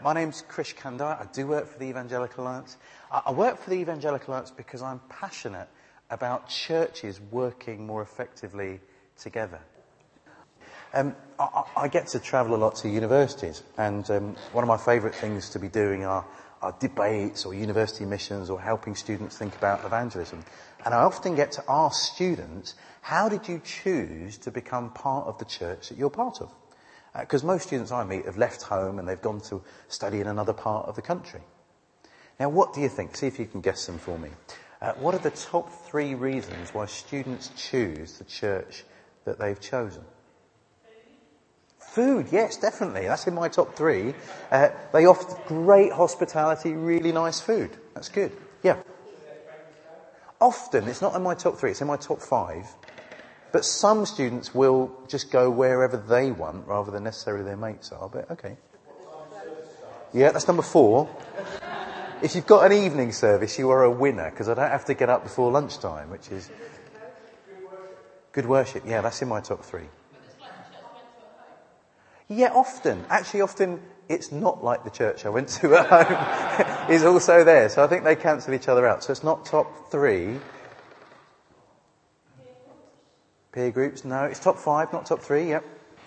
My name's Krish Kandai. I do work for the Evangelical Alliance. I work for the Evangelical Alliance because I'm passionate about churches working more effectively together. I get to travel a lot to universities, and one of my favourite things to be doing are debates or university missions or helping students think about evangelism. And I often get to ask students, how did you choose to become part of the church that you're part of? Because most students I meet have left home and they've gone to study in another part of the country. Now, what do you think? See if you can guess them for me. What are the top 3 reasons why students choose the church that they've chosen? Food, yes, definitely. That's in my top 3. They offer great hospitality, really nice food. That's good. Yeah. Often, it's not in my top 3, it's in my top 5. But some students will just go wherever they want rather than necessarily their mates are. But okay. Yeah, that's number 4. If you've got an evening service, you are a winner because I don't have to get up before lunchtime, which is good worship. Yeah, that's in my top 3. Yeah, often. Actually, often it's not like the church I went to at home is also there. So I think they cancel each other out. So it's not top 3. Peer groups, no. It's top 5, not top 3, yep.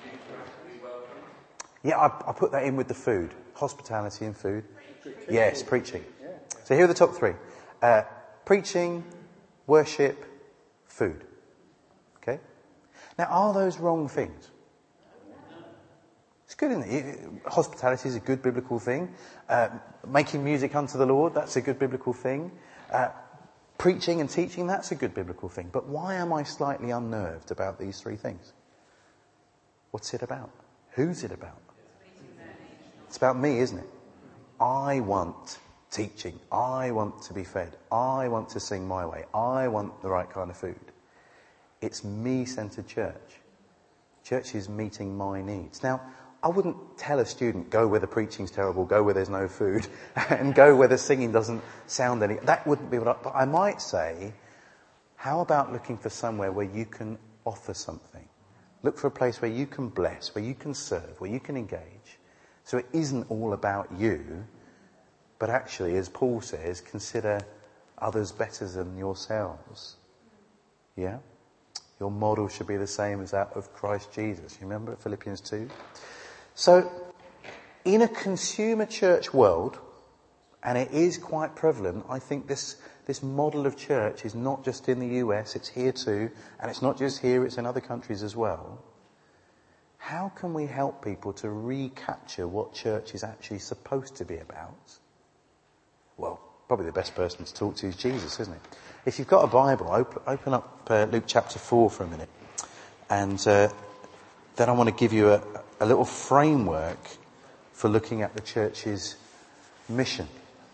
Yeah, I put that in with the food. Hospitality and food. Yes, preaching. So here are the top 3. Preaching, worship, food. Okay? Now, are those wrong things? It's good, isn't it? Hospitality is a good biblical thing. Making music unto the Lord, that's a good biblical thing. Preaching and teaching, that's a good biblical thing. But why am I slightly unnerved about these 3 things? What's it about? Who's it about? It's about me, isn't it? I want teaching. I want to be fed. I want to sing my way. I want the right kind of food. It's me-centered church. Church is meeting my needs. Now, I wouldn't tell a student, go where the preaching's terrible, go where there's no food, and go where the singing doesn't sound any... That wouldn't be what I... But I might say, how about looking for somewhere where you can offer something? Look for a place where you can bless, where you can serve, where you can engage. So it isn't all about you, but actually, as Paul says, consider others better than yourselves. Yeah? Your model should be the same as that of Christ Jesus. You remember Philippians 2? So, in a consumer church world, and it is quite prevalent, I think this model of church is not just in the US, it's here too, and it's not just here, it's in other countries as well. How can we help people to recapture what church is actually supposed to be about? Well, probably the best person to talk to is Jesus, isn't it? If you've got a Bible, open up Luke chapter 4 for a minute. And then I want to give you a little framework for looking at the church's mission.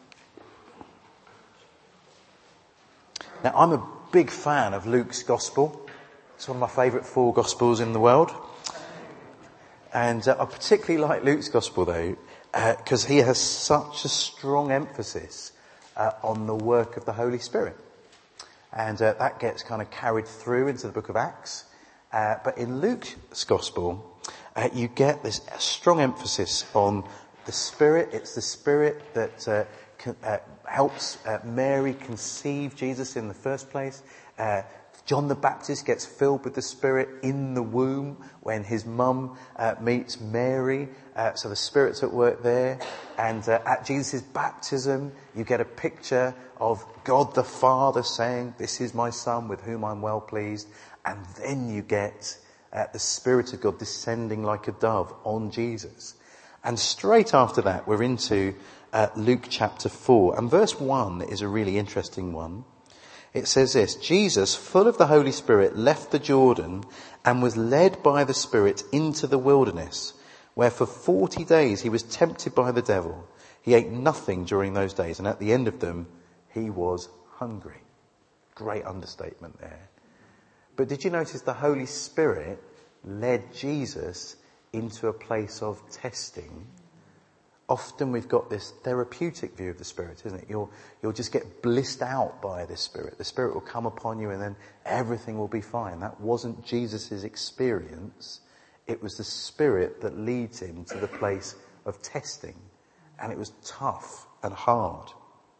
Now, I'm a big fan of Luke's Gospel. It's one of my favourite 4 Gospels in the world. And I particularly like Luke's Gospel, though, because he has such a strong emphasis on the work of the Holy Spirit. And that gets kind of carried through into the book of Acts. But in Luke's Gospel, you get this strong emphasis on the Spirit. It's the Spirit that helps Mary conceive Jesus in the first place. John the Baptist gets filled with the Spirit in the womb when his mum meets Mary. So the Spirit's at work there. And at Jesus' baptism, you get a picture of God the Father saying, "This is my Son with whom I'm well pleased." And then you get the Spirit of God descending like a dove on Jesus. And straight after that, we're into Luke chapter 4. And verse 1 is a really interesting one. It says this: Jesus, full of the Holy Spirit, left the Jordan and was led by the Spirit into the wilderness, where for 40 days he was tempted by the devil. He ate nothing during those days, and at the end of them, he was hungry. Great understatement there. But did you notice the Holy Spirit led Jesus into a place of testing? Often we've got this therapeutic view of the Spirit, isn't it? You'll just get blissed out by the Spirit. The Spirit will come upon you and then everything will be fine. That wasn't Jesus' experience. It was the Spirit that leads him to the place of testing and it was tough and hard.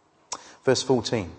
Verse 14.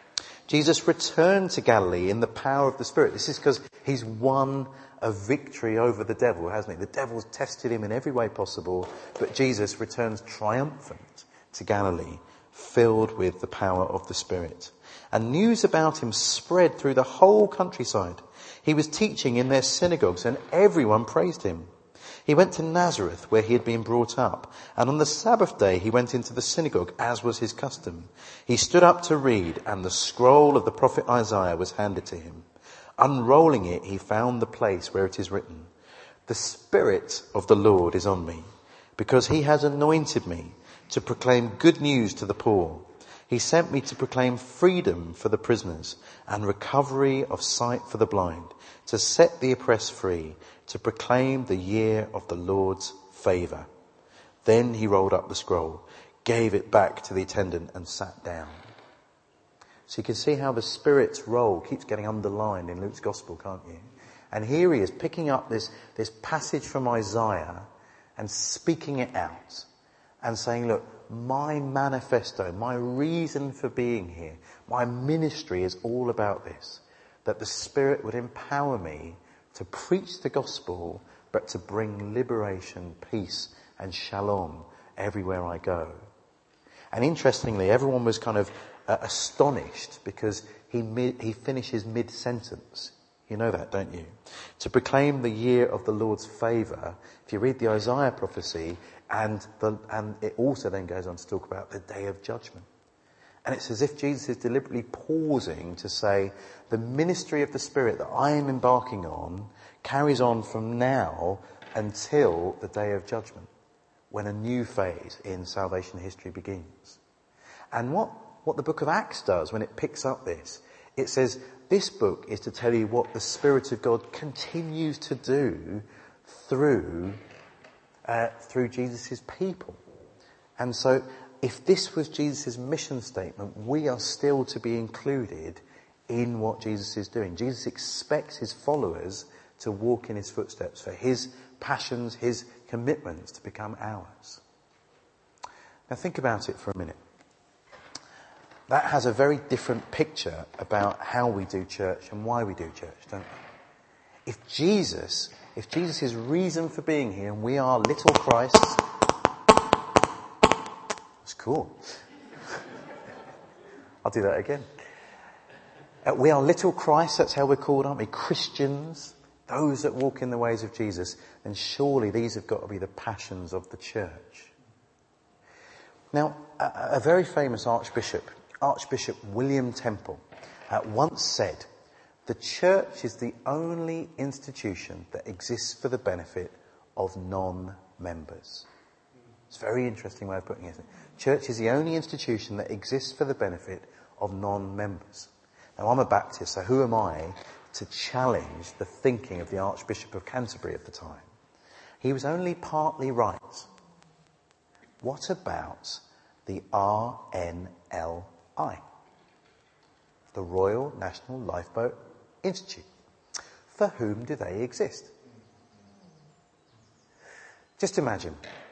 Jesus returned to Galilee in the power of the Spirit. This is because he's won a victory over the devil, hasn't he? The devil's tested him in every way possible, but Jesus returns triumphant to Galilee, filled with the power of the Spirit. And news about him spread through the whole countryside. He was teaching in their synagogues and everyone praised him. He went to Nazareth where he had been brought up, and on the Sabbath day he went into the synagogue as was his custom. He stood up to read, and the scroll of the prophet Isaiah was handed to him. Unrolling it, he found the place where it is written, "The Spirit of the Lord is on me, because he has anointed me to proclaim good news to the poor. He sent me to proclaim freedom for the prisoners and recovery of sight for the blind, to set the oppressed free, to proclaim the year of the Lord's favour." Then he rolled up the scroll, gave it back to the attendant and sat down. So you can see how the Spirit's role keeps getting underlined in Luke's Gospel, can't you? And here he is picking up this passage from Isaiah and speaking it out and saying, look, my manifesto, my reason for being here, my ministry is all about this, that the Spirit would empower me to preach the gospel, but to bring liberation, peace and shalom everywhere I go. And interestingly, everyone was kind of astonished because he finishes mid-sentence. You know that, don't you? To proclaim the year of the Lord's favour. If you read the Isaiah prophecy, and it also then goes on to talk about the day of judgment. And it's as if Jesus is deliberately pausing to say, the ministry of the Spirit that I am embarking on carries on from now until the day of judgment, when a new phase in salvation history begins. And what the book of Acts does when it picks up this, it says this book is to tell you what the Spirit of God continues to do through Jesus' people. And so if this was Jesus' mission statement, we are still to be included in what Jesus is doing. Jesus expects his followers to walk in his footsteps, for his passions, his commitments to become ours. Now think about it for a minute. That has a very different picture about how we do church and why we do church, don't it? If Jesus' reason for being here, and we are little Christs, that's cool. I'll do that again. We are little Christs, that's how we're called, aren't we? Christians, those that walk in the ways of Jesus, then surely these have got to be the passions of the church. Now, a very famous Archbishop William Temple, once said, the church is the only institution that exists for the benefit of non-members. It's a very interesting way of putting it, isn't it? Church is the only institution that exists for the benefit of non-members. Now, I'm a Baptist, so who am I to challenge the thinking of the Archbishop of Canterbury at the time? He was only partly right. What about the RNLI? The Royal National Lifeboat Institute. For whom do they exist? Just imagine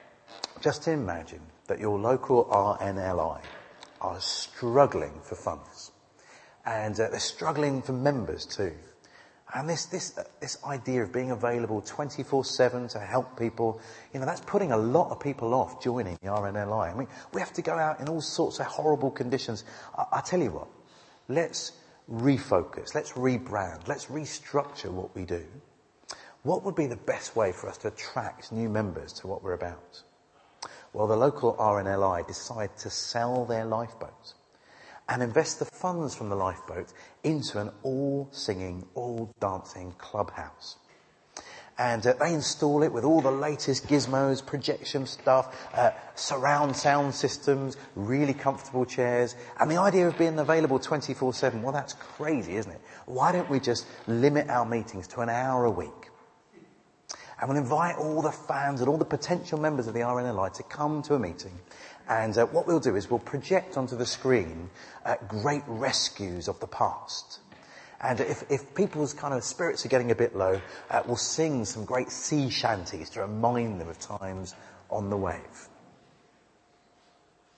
that your local RNLI are struggling for funds. And they're struggling for members too. And this idea of being available 24/7 to help people, that's putting a lot of people off joining the RNLI. I mean, we have to go out in all sorts of horrible conditions. I tell you what, let's refocus, let's rebrand, let's restructure what we do. What would be the best way for us to attract new members to what we're about? Well, the local RNLI decide to sell their lifeboats and invest the funds from the lifeboat into an all-singing, all-dancing clubhouse. And they install it with all the latest gizmos, projection stuff, surround sound systems, really comfortable chairs. And the idea of being available 24/7, well, that's crazy, isn't it? Why don't we just limit our meetings to an hour a week? And we'll invite all the fans and all the potential members of the RNLI to come to a meeting. And what we'll do is we'll project onto the screen great rescues of the past. And if people's kind of spirits are getting a bit low, we'll sing some great sea shanties to remind them of times on the wave.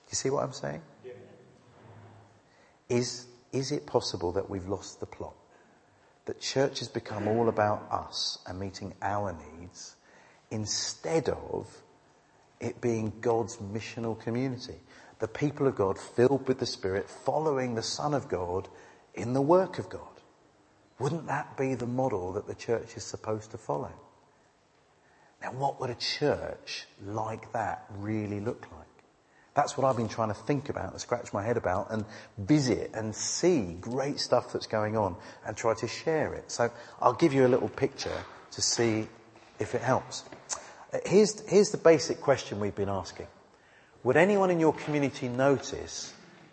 you see what I'm saying? Is it possible that we've lost the plot? That church has become all about us and meeting our needs instead of it being God's missional community. The people of God filled with the Spirit, following the Son of God in the work of God. Wouldn't that be the model that the church is supposed to follow? Now, what would a church like that really look like? That's what I've been trying to think about and scratch my head about and visit and see great stuff that's going on and try to share it. So I'll give you a little picture to see if it helps. Here's the basic question we've been asking. Would anyone in your community notice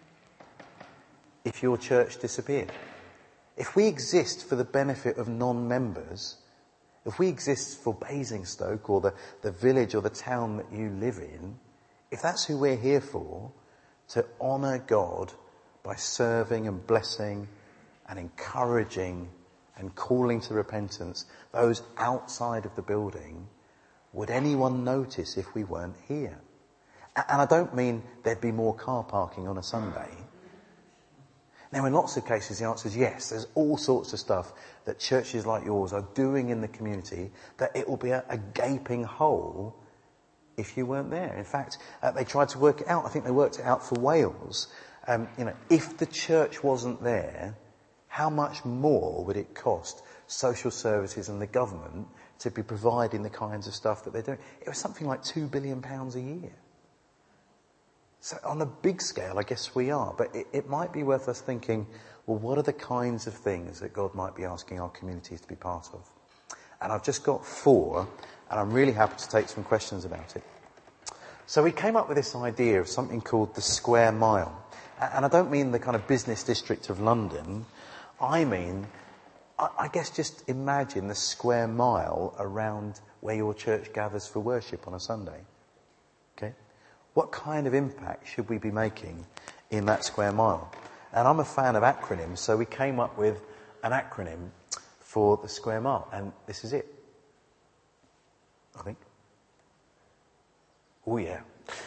if your church disappeared? If we exist for the benefit of non-members, if we exist for Basingstoke or the village or the town that you live in, if that's who we're here for, to honour God by serving and blessing and encouraging and calling to repentance those outside of the building, would anyone notice if we weren't here? And I don't mean there'd be more car parking on a Sunday. Now, in lots of cases, the answer is yes. There's all sorts of stuff that churches like yours are doing in the community that it will be a gaping hole if you weren't there. In fact, they tried to work it out. I think they worked it out for Wales. If the church wasn't there, how much more would it cost social services and the government to be providing the kinds of stuff that they're doing? It was something like £2 billion a year. So on a big scale, I guess we are. But it might be worth us thinking, well, what are the kinds of things that God might be asking our communities to be part of? And I've just got 4, and I'm really happy to take some questions about it. So we came up with this idea of something called the Square Mile. And I don't mean the kind of business district of London. I mean, I guess just imagine the square mile around where your church gathers for worship on a Sunday. Okay? What kind of impact should we be making in that square mile? And I'm a fan of acronyms, so we came up with an acronym for the square mile, and this is it. I think. Oh yeah.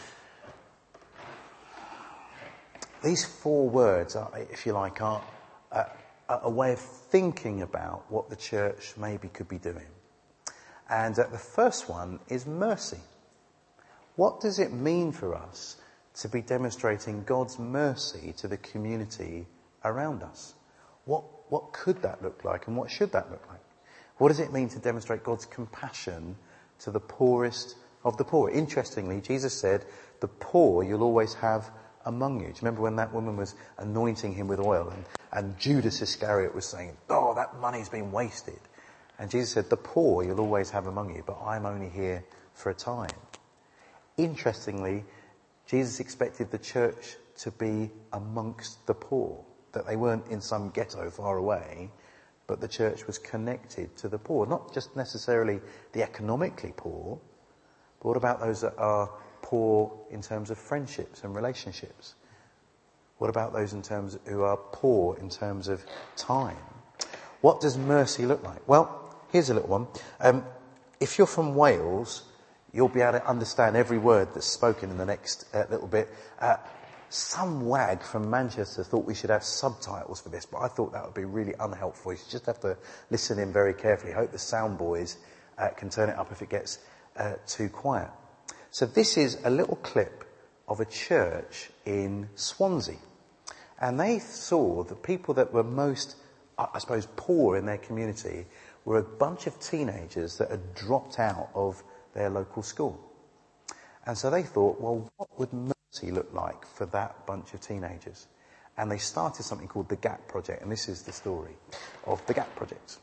These 4 words, if you like, are a way of thinking about what the church maybe could be doing. And the first one is mercy. What does it mean for us to be demonstrating God's mercy to the community around us? What could that look like, and what should that look like? What does it mean to demonstrate God's compassion to the poorest of the poor? Interestingly, Jesus said, the poor you'll always have among you. Do you remember when that woman was anointing him with oil and Judas Iscariot was saying, oh, that money's been wasted. And Jesus said, the poor you'll always have among you, but I'm only here for a time. Interestingly, Jesus expected the church to be amongst the poor, that they weren't in some ghetto far away, but the church was connected to the poor. Not just necessarily the economically poor, but what about those that are poor in terms of friendships and relationships? What about those who are poor in terms of time? What does mercy look like? Well, here's a little one. If you're from Wales, you'll be able to understand every word that's spoken in the next little bit. Some wag from Manchester thought we should have subtitles for this, but I thought that would be really unhelpful. You just have to listen in very carefully. Hope the sound boys can turn it up if it gets too quiet. So this is a little clip of a church in Swansea. And they saw the people that were most, I suppose, poor in their community were a bunch of teenagers that had dropped out of their local school. And so they thought, well, what would mercy look like for that bunch of teenagers? And they started something called the Gap Project. And this is the story of the Gap Project.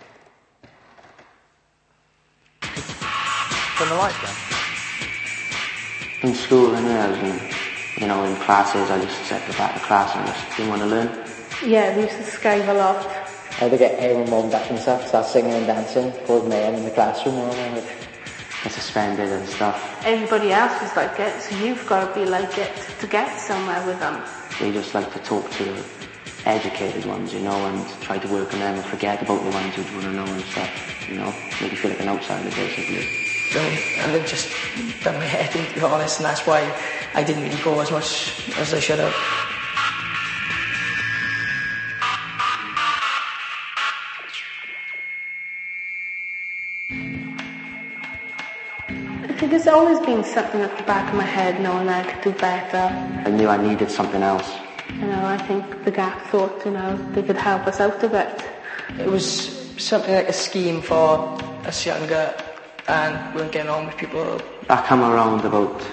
Turn the light down. In school and in classes, I just sat at the back of the class and just didn't want to learn. Yeah, we used to skive a lot. I had to get everyone mum back and stuff, start singing and dancing, called mayhem in the classroom. Get suspended and stuff. Everybody else was like it, so you've got to be like it to get somewhere with them. They just like to talk to the educated ones, and try to work on them and forget about the ones who want to know and stuff, Make you feel like an outsider, basically. And it just done my head in, to be honest, and that's why I didn't really go as much as I should have. I think there's always been something at the back of my head knowing that I could do better. I knew I needed something else. I think the Gap thought, they could help us out a bit. It was something like a scheme for us younger and weren't getting on with people. I come around about,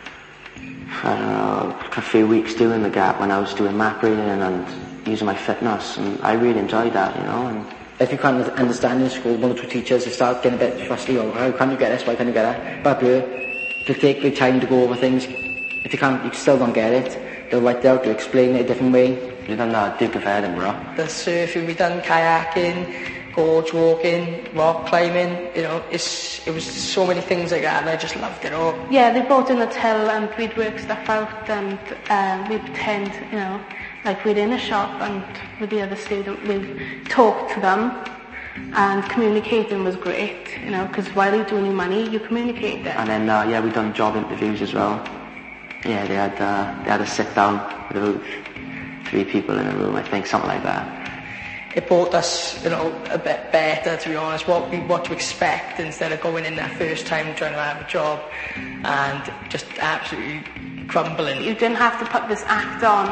I don't know, a few weeks doing the Gap when I was doing map reading and using my fitness, and I really enjoyed that, And if you can't understand in school, one or two teachers, they start getting a bit fussy, how can't you get this, why can't you get that? But they'll take the time to go over things. If you still don't get it, they'll write it out, they'll explain it a different way. We've done the Duke of Edinburgh. The surfing, we've done kayaking, gorge walking, rock climbing, it was so many things like that, and I just loved it all. Yeah, they brought in a till and we'd work stuff out, and we'd pretend, like we're in a shop, and with the other student we'd talk to them, and communicating was great, because while you're doing your money, you communicate it. And then, we've done job interviews as well. Yeah, they had a sit down with about 3 people in a room, I think, something like that. It brought us, a bit better, to be honest, what to expect instead of going in that first time trying to have a job and just absolutely crumbling. You didn't have to put this act on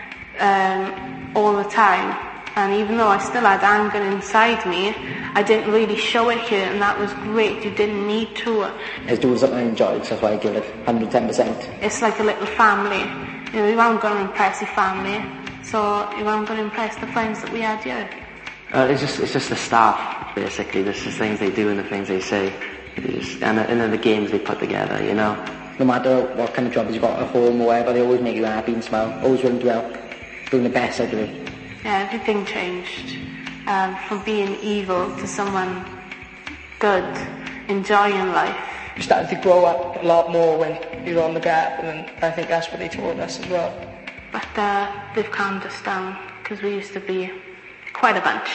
all the time, and even though I still had anger inside me, I didn't really show it here, and that was great. You didn't need to. It's doing something I enjoyed, so that's why I give it 110%. It's like a little family. You aren't going to impress your family, so you aren't going to impress the friends that we had here. It's just the staff, basically. There's the things they do and the things they say, and then the games they put together, No matter what kind of job you've got at home or whatever, they always make you happy and smile, always willing to help, doing the best out of it. Yeah, everything changed. From being evil to someone good, enjoying life. You started to grow up a lot more when you were on the Gap, and I think that's what they taught us as well. But they've calmed us down, because we used to be quite a bunch.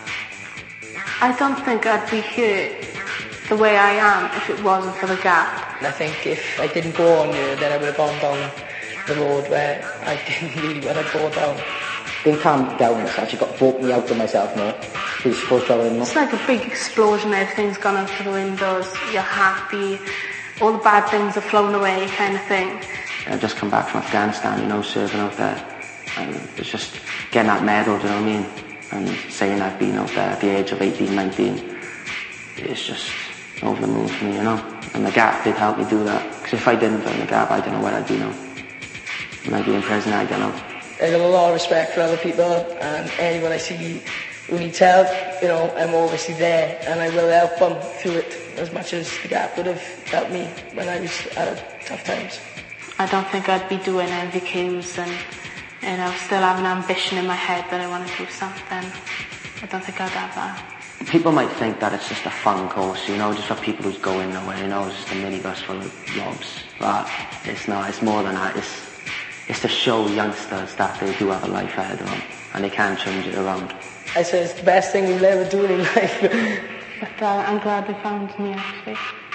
I don't think I'd be here the way I am if it wasn't for the Gap. I think if I didn't go on here, then I would have gone down the road where I didn't really want to go down. Being calmed down, it's actually brought me out of myself more. It's like a big explosion, everything's gone out the windows, you're happy, all the bad things are flown away, kind of thing. I've just come back from Afghanistan, serving out there, and it's just getting that medal, do you know what I mean? And saying I've been out there at the age of 18, 19, it's just over the moon for me, And the Gap did help me do that, because if I didn't join the Gap, I don't know where I'd be now. I might be in prison, I don't know. I got a lot of respect for other people, and anyone I see who needs help, I'm obviously there, and I will help them through it as much as the Gap would have helped me when I was at tough times. I don't think I'd be doing MVQs and, still have an ambition in my head that I want to do something. I don't think I'd have that. People might think that it's just a fun course, just for people who's going nowhere, it's just a minibus full of jobs. But it's not, it's more than that. It's to show youngsters that they do have a life ahead of them, and they can change it around. I say it's the best thing we'll ever do in life. But I'm glad they found me, actually.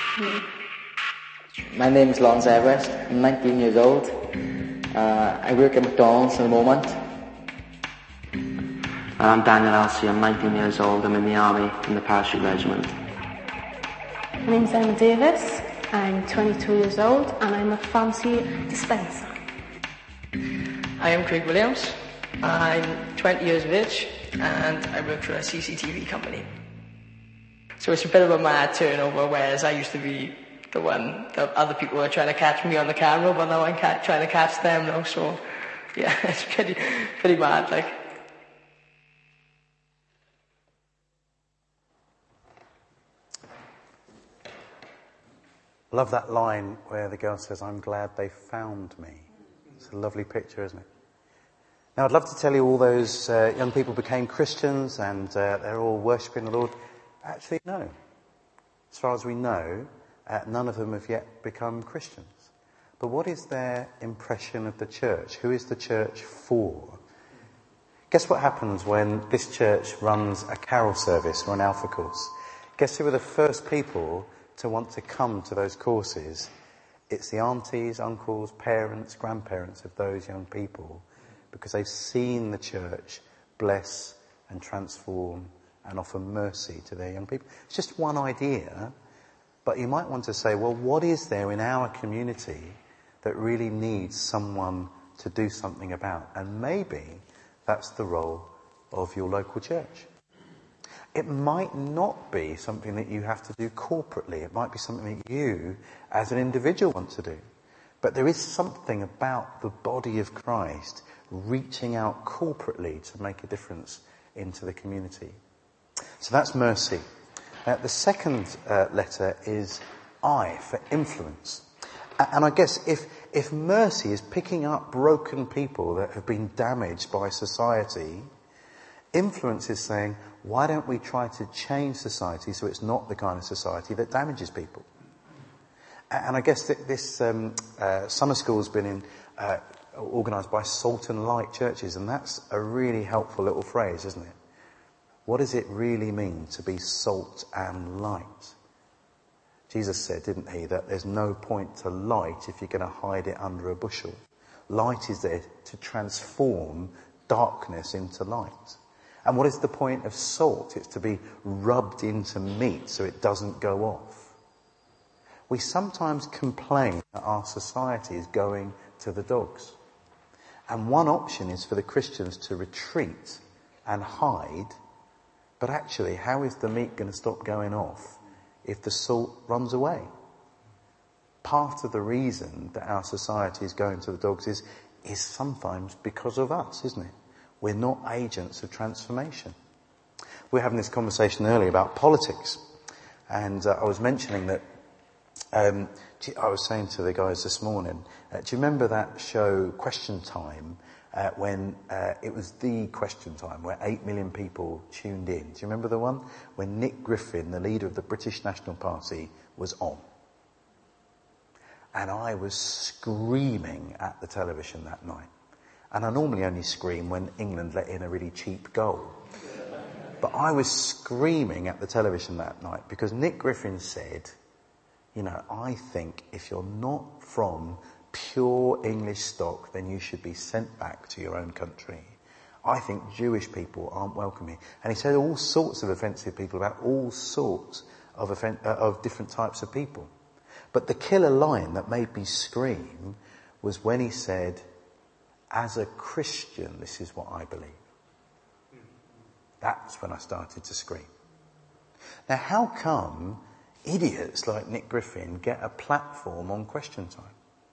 My name is Lawrence Everest. I'm 19 years old. I work at McDonald's at the moment. And I'm Daniel Elsie. I'm 19 years old. I'm in the Army, in the Parachute Regiment. My name's Emma Davis. I'm 22 years old, and I'm a pharmacy dispenser. I am Craig Williams. I'm 20 years of age, and I work for a CCTV company. So it's a bit of a mad turnover, whereas I used to be the one that other people were trying to catch me on the camera, but now I'm trying to catch them now, so yeah, it's pretty mad, like. I love that line where the girl says, "I'm glad they found me." It's a lovely picture, isn't it? Now, I'd love to tell you all those young people became Christians and they're all worshipping the Lord. Actually, no. As far as we know, none of them have yet become Christians. But what is their impression of the church? Who is the church for? Guess what happens when this church runs a carol service or an alpha course? Guess who are the first people to want to come to those courses? It's the aunties, uncles, parents, grandparents of those young people, because they've seen the church bless and transform and offer mercy to their young people. It's just one idea, but you might want to say, well, what is there in our community that really needs someone to do something about? And maybe that's the role of your local church. It might not be something that you have to do corporately. It might be something that you, as an individual, want to do. But there is something about the body of Christ reaching out corporately to make a difference into the community. So that's mercy. The second letter is I, for influence. And I guess if mercy is picking up broken people that have been damaged by society, influence is saying, why don't we try to change society so it's not the kind of society that damages people? And I guess that this summer school has been organised by Salt and Light churches, and that's a really helpful little phrase, isn't it? What does it really mean to be salt and light? Jesus said, didn't he, that there's no point to light if you're going to hide it under a bushel. Light is there to transform darkness into light. And what is the point of salt? It's to be rubbed into meat so it doesn't go off. We sometimes complain that our society is going to the dogs. And one option is for the Christians to retreat and hide. But actually, how is the meat going to stop going off if the salt runs away? Part of the reason that our society is going to the dogs is sometimes because of us, isn't it? We're not agents of transformation. We were having this conversation earlier about politics. And I was mentioning that, I was saying to the guys this morning, do you remember that show Question Time, when it was the Question Time, where 8 million people tuned in? Do you remember the one? When Nick Griffin, the leader of the British National Party, was on. And I was screaming at the television that night. And I normally only scream when England let in a really cheap goal. But I was screaming at the television that night because Nick Griffin said, you know, I think if you're not from pure English stock, then you should be sent back to your own country. I think Jewish people aren't welcome here. And he said all sorts of offensive people about all sorts of different types of people. But the killer line that made me scream was when he said, as a Christian, this is what I believe. That's when I started to scream. Now, how come idiots like Nick Griffin get a platform on Question Time?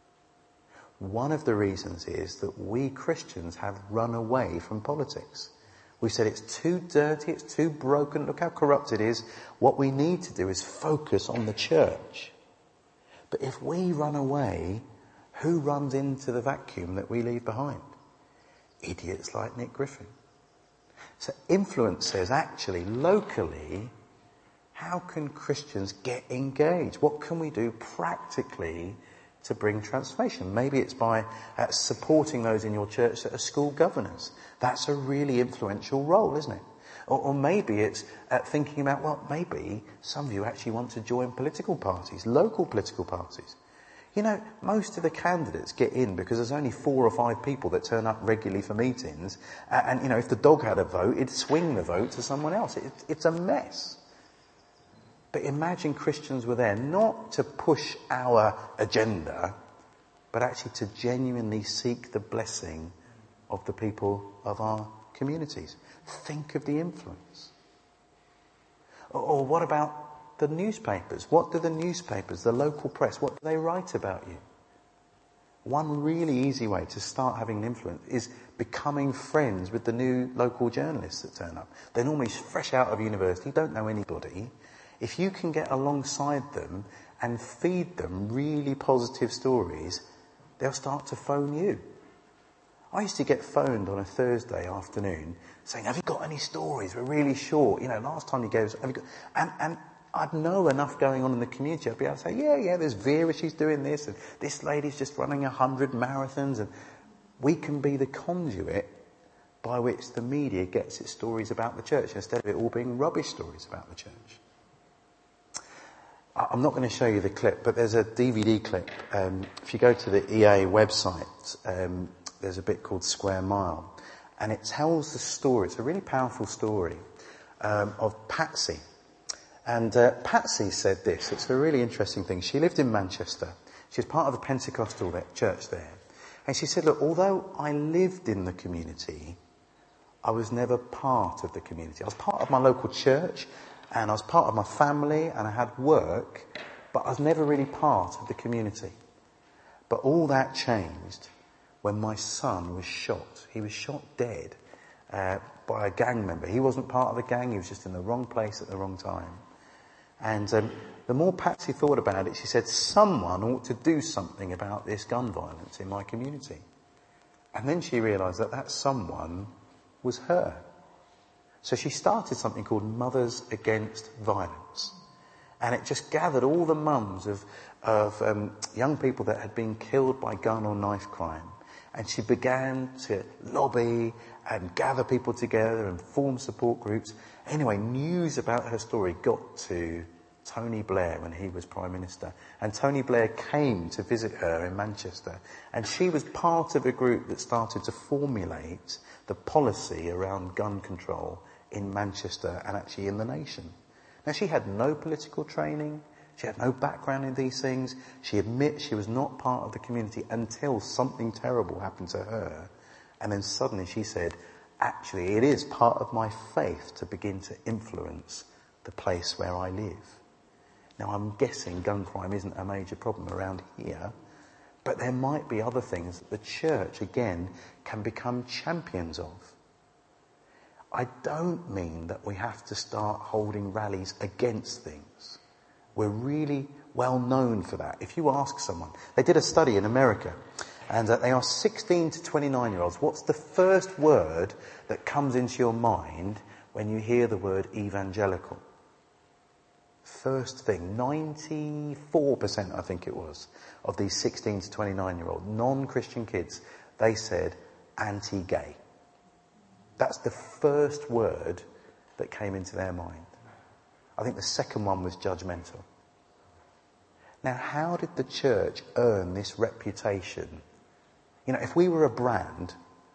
One of the reasons is that we Christians have run away from politics. We've said it's too dirty, it's too broken, look how corrupt it is. What we need to do is focus on the church. But if we run away, who runs into the vacuum that we leave behind? Idiots like Nick Griffin. So influence says, actually, locally, how can Christians get engaged? What can we do practically to bring transformation? Maybe it's by supporting those in your church that are school governors. That's a really influential role, isn't it? Or maybe it's thinking about, well, maybe some of you actually want to join political parties, local political parties. You know, most of the candidates get in because there's only 4 or 5 people that turn up regularly for meetings. And, you know, if the dog had a vote, it'd swing the vote to someone else. It's a mess. But imagine Christians were there not to push our agenda, but actually to genuinely seek the blessing of the people of our communities. Think of the influence. Or what about the newspapers? What do the newspapers, the local press, what do they write about you? One really easy way to start having an influence is becoming friends with the new local journalists that turn up. They're normally fresh out of university, don't know anybody. If you can get alongside them and feed them really positive stories, they'll start to phone you. I used to get phoned on a Thursday afternoon saying, have you got any stories? We're really short. You know, last time you gave us, have you got... And I'd know enough going on in the community. I'd be able to say, yeah, there's Vera, she's doing this, and this lady's just running 100 marathons, and we can be the conduit by which the media gets its stories about the church, instead of it all being rubbish stories about the church. I'm not going to show you the clip, but there's a DVD clip. If you go to the EA website, there's a bit called Square Mile. And it tells the story, it's a really powerful story, of Patsy. And Patsy said this, it's a really interesting thing. She lived in Manchester. She was part of the Pentecostal church there. And she said, look, although I lived in the community, I was never part of the community. I was part of my local church, and I was part of my family, and I had work, but I was never really part of the community. But all that changed when my son was shot. He was shot dead by a gang member. He wasn't part of the gang, he was just in the wrong place at the wrong time. And the more Patsy thought about it, she said, someone ought to do something about this gun violence in my community. And then she realised that that someone was her. So she started something called Mothers Against Violence. And it just gathered all the mums of young people that had been killed by gun or knife crime. And she began to lobby and gather people together and form support groups. Anyway, news about her story got to Tony Blair when he was Prime Minister. And Tony Blair came to visit her in Manchester. And she was part of a group that started to formulate the policy around gun control in Manchester and actually in the nation. Now, she had no political training. She had no background in these things. She admits she was not part of the community until something terrible happened to her. And then suddenly she said, actually, it is part of my faith to begin to influence the place where I live. Now, I'm guessing gun crime isn't a major problem around here, but there might be other things that the church, again, can become champions of. I don't mean that we have to start holding rallies against things. We're really well known for that. If you ask someone, they did a study in America, and they asked 16 to 29-year-olds, what's the first word that comes into your mind when you hear the word evangelical? First thing, 94%, I think it was, of these 16 to 29-year-old non-Christian kids, they said anti-gay. That's the first word that came into their mind. I think the second one was judgmental. Now, how did the church earn this reputation? You know, if we were a brand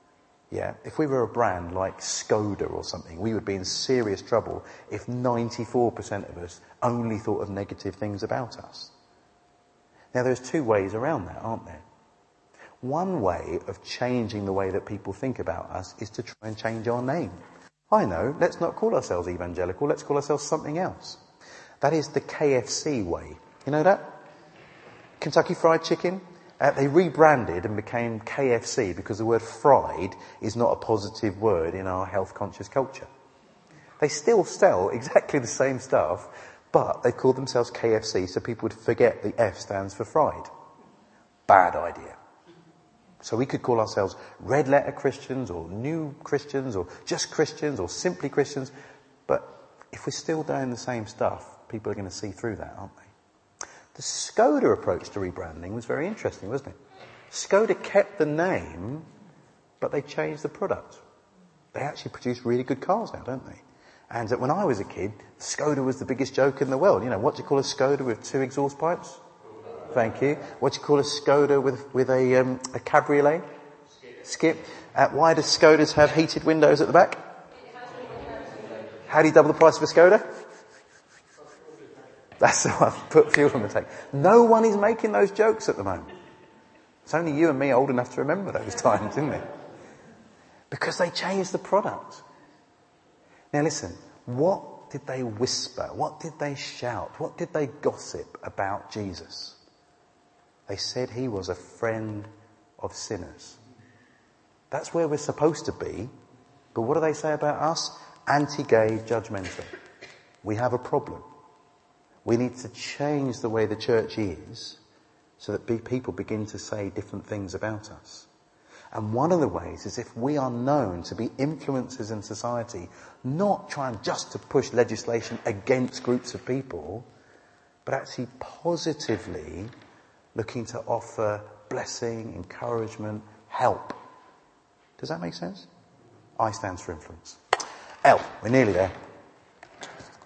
like Skoda or something, we would be in serious trouble if 94% of us only thought of negative things about us. Now, there's two ways around that, aren't there? One way of changing the way that people think about us is to try and change our name. I know, let's not call ourselves evangelical, let's call ourselves something else. That is the KFC way. You know that? Kentucky Fried Chicken? They rebranded and became KFC because the word fried is not a positive word in our health-conscious culture. They still sell exactly the same stuff, but they called themselves KFC so people would forget the F stands for fried. Bad idea. So we could call ourselves red letter Christians or new Christians or just Christians or simply Christians. But if we're still doing the same stuff, people are going to see through that, aren't they? The Skoda approach to rebranding was very interesting, wasn't it? Skoda kept the name, but they changed the product. They actually produce really good cars now, don't they? And when I was a kid, Skoda was the biggest joke in the world. You know, what do you call a Skoda with 2 exhaust pipes? Thank you. What do you call a Skoda with a cabriolet? Skip. Why do Skodas have heated windows at the back? How do you double the price of a Skoda? That's how I've put fuel on the tank. No one is making those jokes at the moment. It's only you and me old enough to remember those times, isn't it? Because they changed the product. Now listen, what did they whisper? What did they shout? What did they gossip about Jesus? They said he was a friend of sinners. That's where we're supposed to be. But what do they say about us? Anti-gay, judgmental. We have a problem. We need to change the way the church is so that people begin to say different things about us. And one of the ways is if we are known to be influencers in society, not trying just to push legislation against groups of people, but actually positively looking to offer blessing, encouragement, help. Does that make sense? I stands for influence. L, we're nearly there.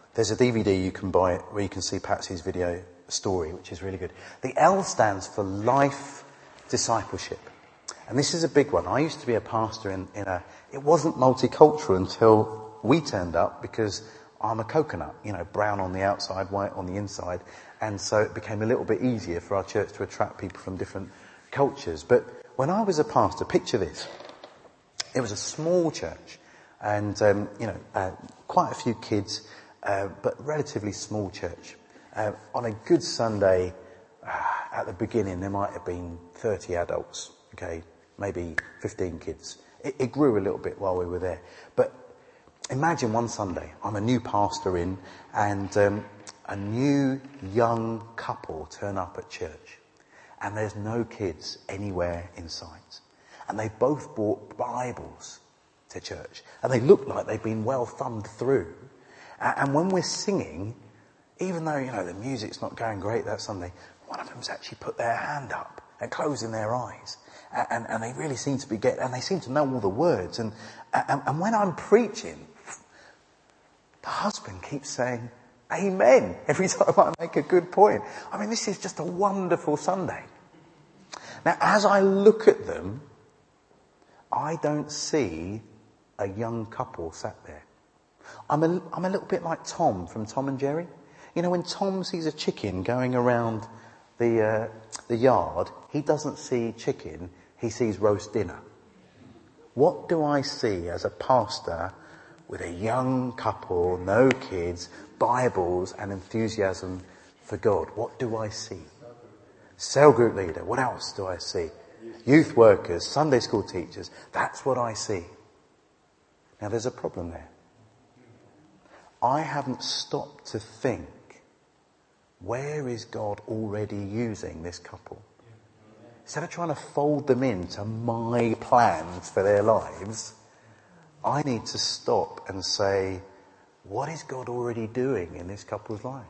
there's a DVD you can buy where you can see Patsy's video story, which is really good. The L stands for Life Discipleship. And this is a big one. I used to be a pastor it wasn't multicultural until we turned up, because I'm a coconut, brown on the outside, white on the inside. And so it became a little bit easier for our church to attract people from different cultures. But when I was a pastor, picture this. It was a small church and, quite a few kids, but relatively small church. On a good Sunday, at the beginning, there might have been 30 adults, okay, maybe 15 kids. It grew a little bit while we were there. But imagine one Sunday, I'm a new pastor in, and a new young couple turn up at church. And there's no kids anywhere in sight. And they both brought Bibles to church. And they look like they've been well thumbed through. And when we're singing, even though, the music's not going great that Sunday, one of them's actually put their hand up and closing their eyes. And they really seem to be and they seem to know all the words. And when I'm preaching, the husband keeps saying, Amen, every time I make a good point. I mean, this is just a wonderful Sunday. Now, as I look at them, I don't see a young couple sat there. I'm a little bit like Tom from Tom and Jerry. When Tom sees a chicken going around the yard, he doesn't see chicken, he sees roast dinner. What do I see as a pastor with a young couple, no kids, Bibles and enthusiasm for God? What do I see? Cell group leader. What else do I see? Youth workers, Sunday school teachers. That's what I see. Now there's a problem there. I haven't stopped to think, where is God already using this couple? Instead of trying to fold them into my plans for their lives, I need to stop and say, what is God already doing in this couple's lives?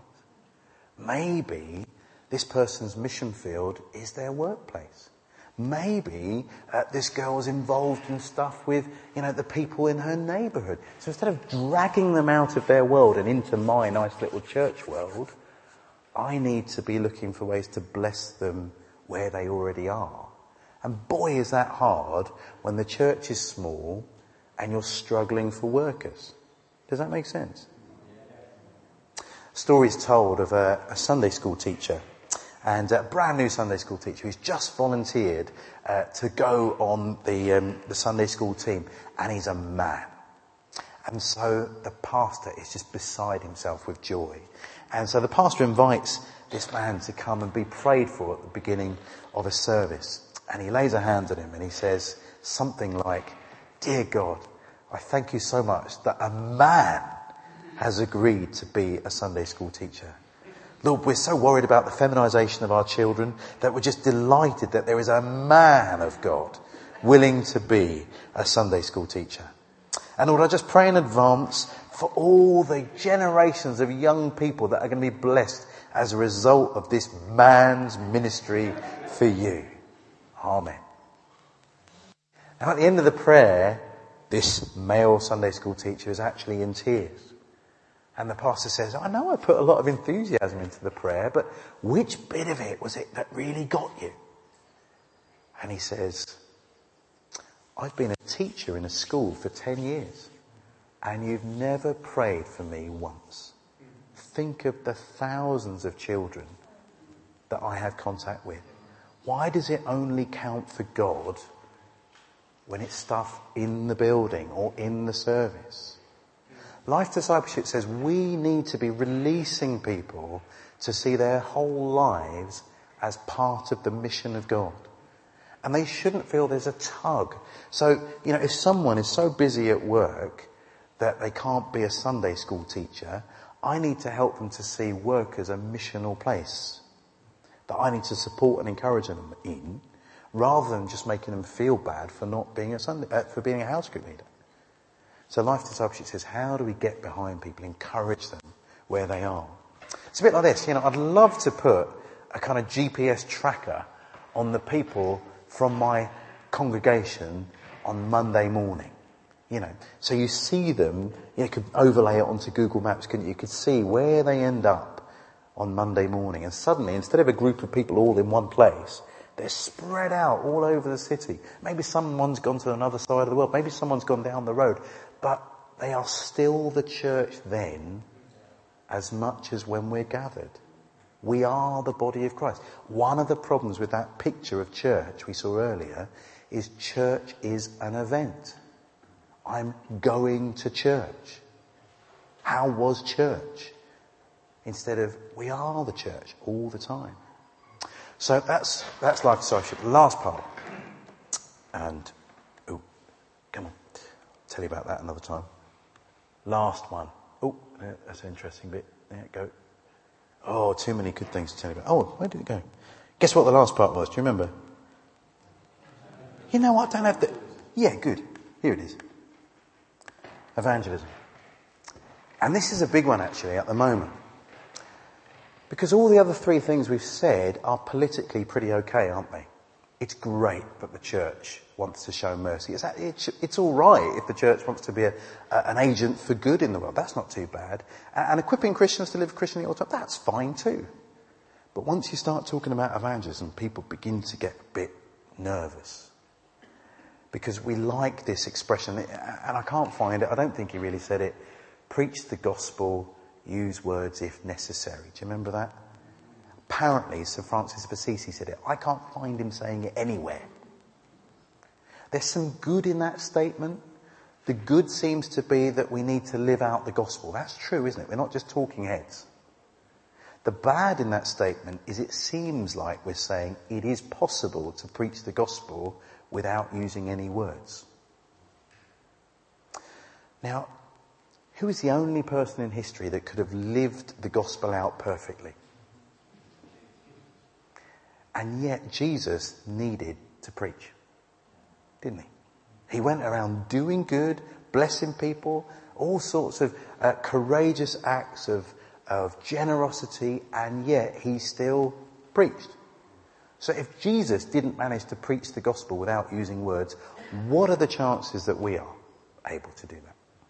Maybe this person's mission field is their workplace. Maybe this girl's involved in stuff with, the people in her neighbourhood. So instead of dragging them out of their world and into my nice little church world, I need to be looking for ways to bless them where they already are. And boy, is that hard when the church is small and you're struggling for workers. Does that make sense? Stories told of a Sunday school teacher, and a brand new Sunday school teacher who's just volunteered to go on the Sunday school team, and he's a man. And so the pastor is just beside himself with joy. And so the pastor invites this man to come and be prayed for at the beginning of a service. And he lays a hand on him and he says something like, "Dear God, I thank you so much that a man has agreed to be a Sunday school teacher. Lord, we're so worried about the feminisation of our children that we're just delighted that there is a man of God willing to be a Sunday school teacher. And Lord, I just pray in advance for all the generations of young people that are going to be blessed as a result of this man's ministry for you. Amen." Now at the end of the prayer, this male Sunday school teacher is actually in tears. And the pastor says, "I know I put a lot of enthusiasm into the prayer, but which bit of it was it that really got you?" And he says, "I've been a teacher in a school for 10 years, and you've never prayed for me once. Think of the thousands of children that I have contact with. Why does it only count for God when it's stuff in the building or in the service?" Life Discipleship says we need to be releasing people to see their whole lives as part of the mission of God. And they shouldn't feel there's a tug. So, if someone is so busy at work that they can't be a Sunday school teacher, I need to help them to see work as a missional place that I need to support and encourage them in, rather than just making them feel bad for not being for being a house group leader. So Life Discipleship says, how do we get behind people, encourage them where they are? It's a bit like this, I'd love to put a kind of GPS tracker on the people from my congregation on Monday morning. So you see them, you could overlay it onto Google Maps, couldn't you? You could see where they end up on Monday morning. And suddenly, instead of a group of people all in one place, they're spread out all over the city. Maybe someone's gone to another side of the world. Maybe someone's gone down the road. But they are still the church then, as much as when we're gathered. We are the body of Christ. One of the problems with that picture of church we saw earlier is church is an event. I'm going to church. How was church? Instead of, we are the church all the time. So that's life discipleship. The last part. And, come on. I'll tell you about that another time. Last one. That's an interesting bit. There it go. Oh, too many good things to tell you about. Oh, where did it go? Guess what the last part was? Do you remember? You know what? I don't have the... Yeah, good. Here it is. Evangelism. And this is a big one actually at the moment. Because all the other three things we've said are politically pretty okay, aren't they? It's great that the church wants to show mercy. It's all right if the church wants to be an agent for good in the world. That's not too bad. And equipping Christians to live Christianly all the time, that's fine too. But once you start talking about evangelism, people begin to get a bit nervous. Because we like this expression, and I can't find it, I don't think he really said it. Preach the gospel, use words if necessary. Do you remember that? Apparently, Sir Francis of Assisi said it. I can't find him saying it anywhere. There's some good in that statement. The good seems to be that we need to live out the gospel. That's true, isn't it? We're not just talking heads. The bad in that statement is it seems like we're saying it is possible to preach the gospel without using any words. Now, who is the only person in history that could have lived the gospel out perfectly? And yet Jesus needed to preach, didn't he? He went around doing good, blessing people, all sorts of courageous acts of generosity, and yet he still preached. So if Jesus didn't manage to preach the gospel without using words, what are the chances that we are able to do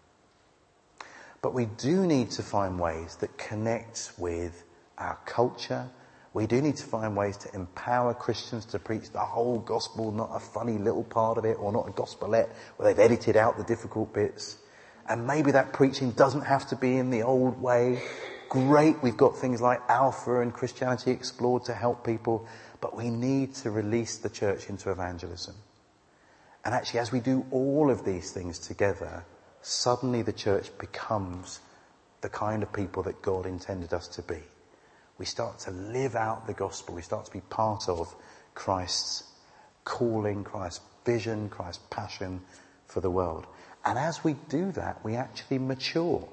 that? But we do need to find ways that connect with our culture. We do need to find ways to empower Christians to preach the whole gospel, not a funny little part of it, or not a gospelette where they've edited out the difficult bits. And maybe that preaching doesn't have to be in the old way. Great, we've got things like Alpha and Christianity Explored to help people, but we need to release the church into evangelism. And actually, as we do all of these things together, suddenly the church becomes the kind of people that God intended us to be. We start to live out the gospel. We start to be part of Christ's calling, Christ's vision, Christ's passion for the world. And as we do that, we actually mature.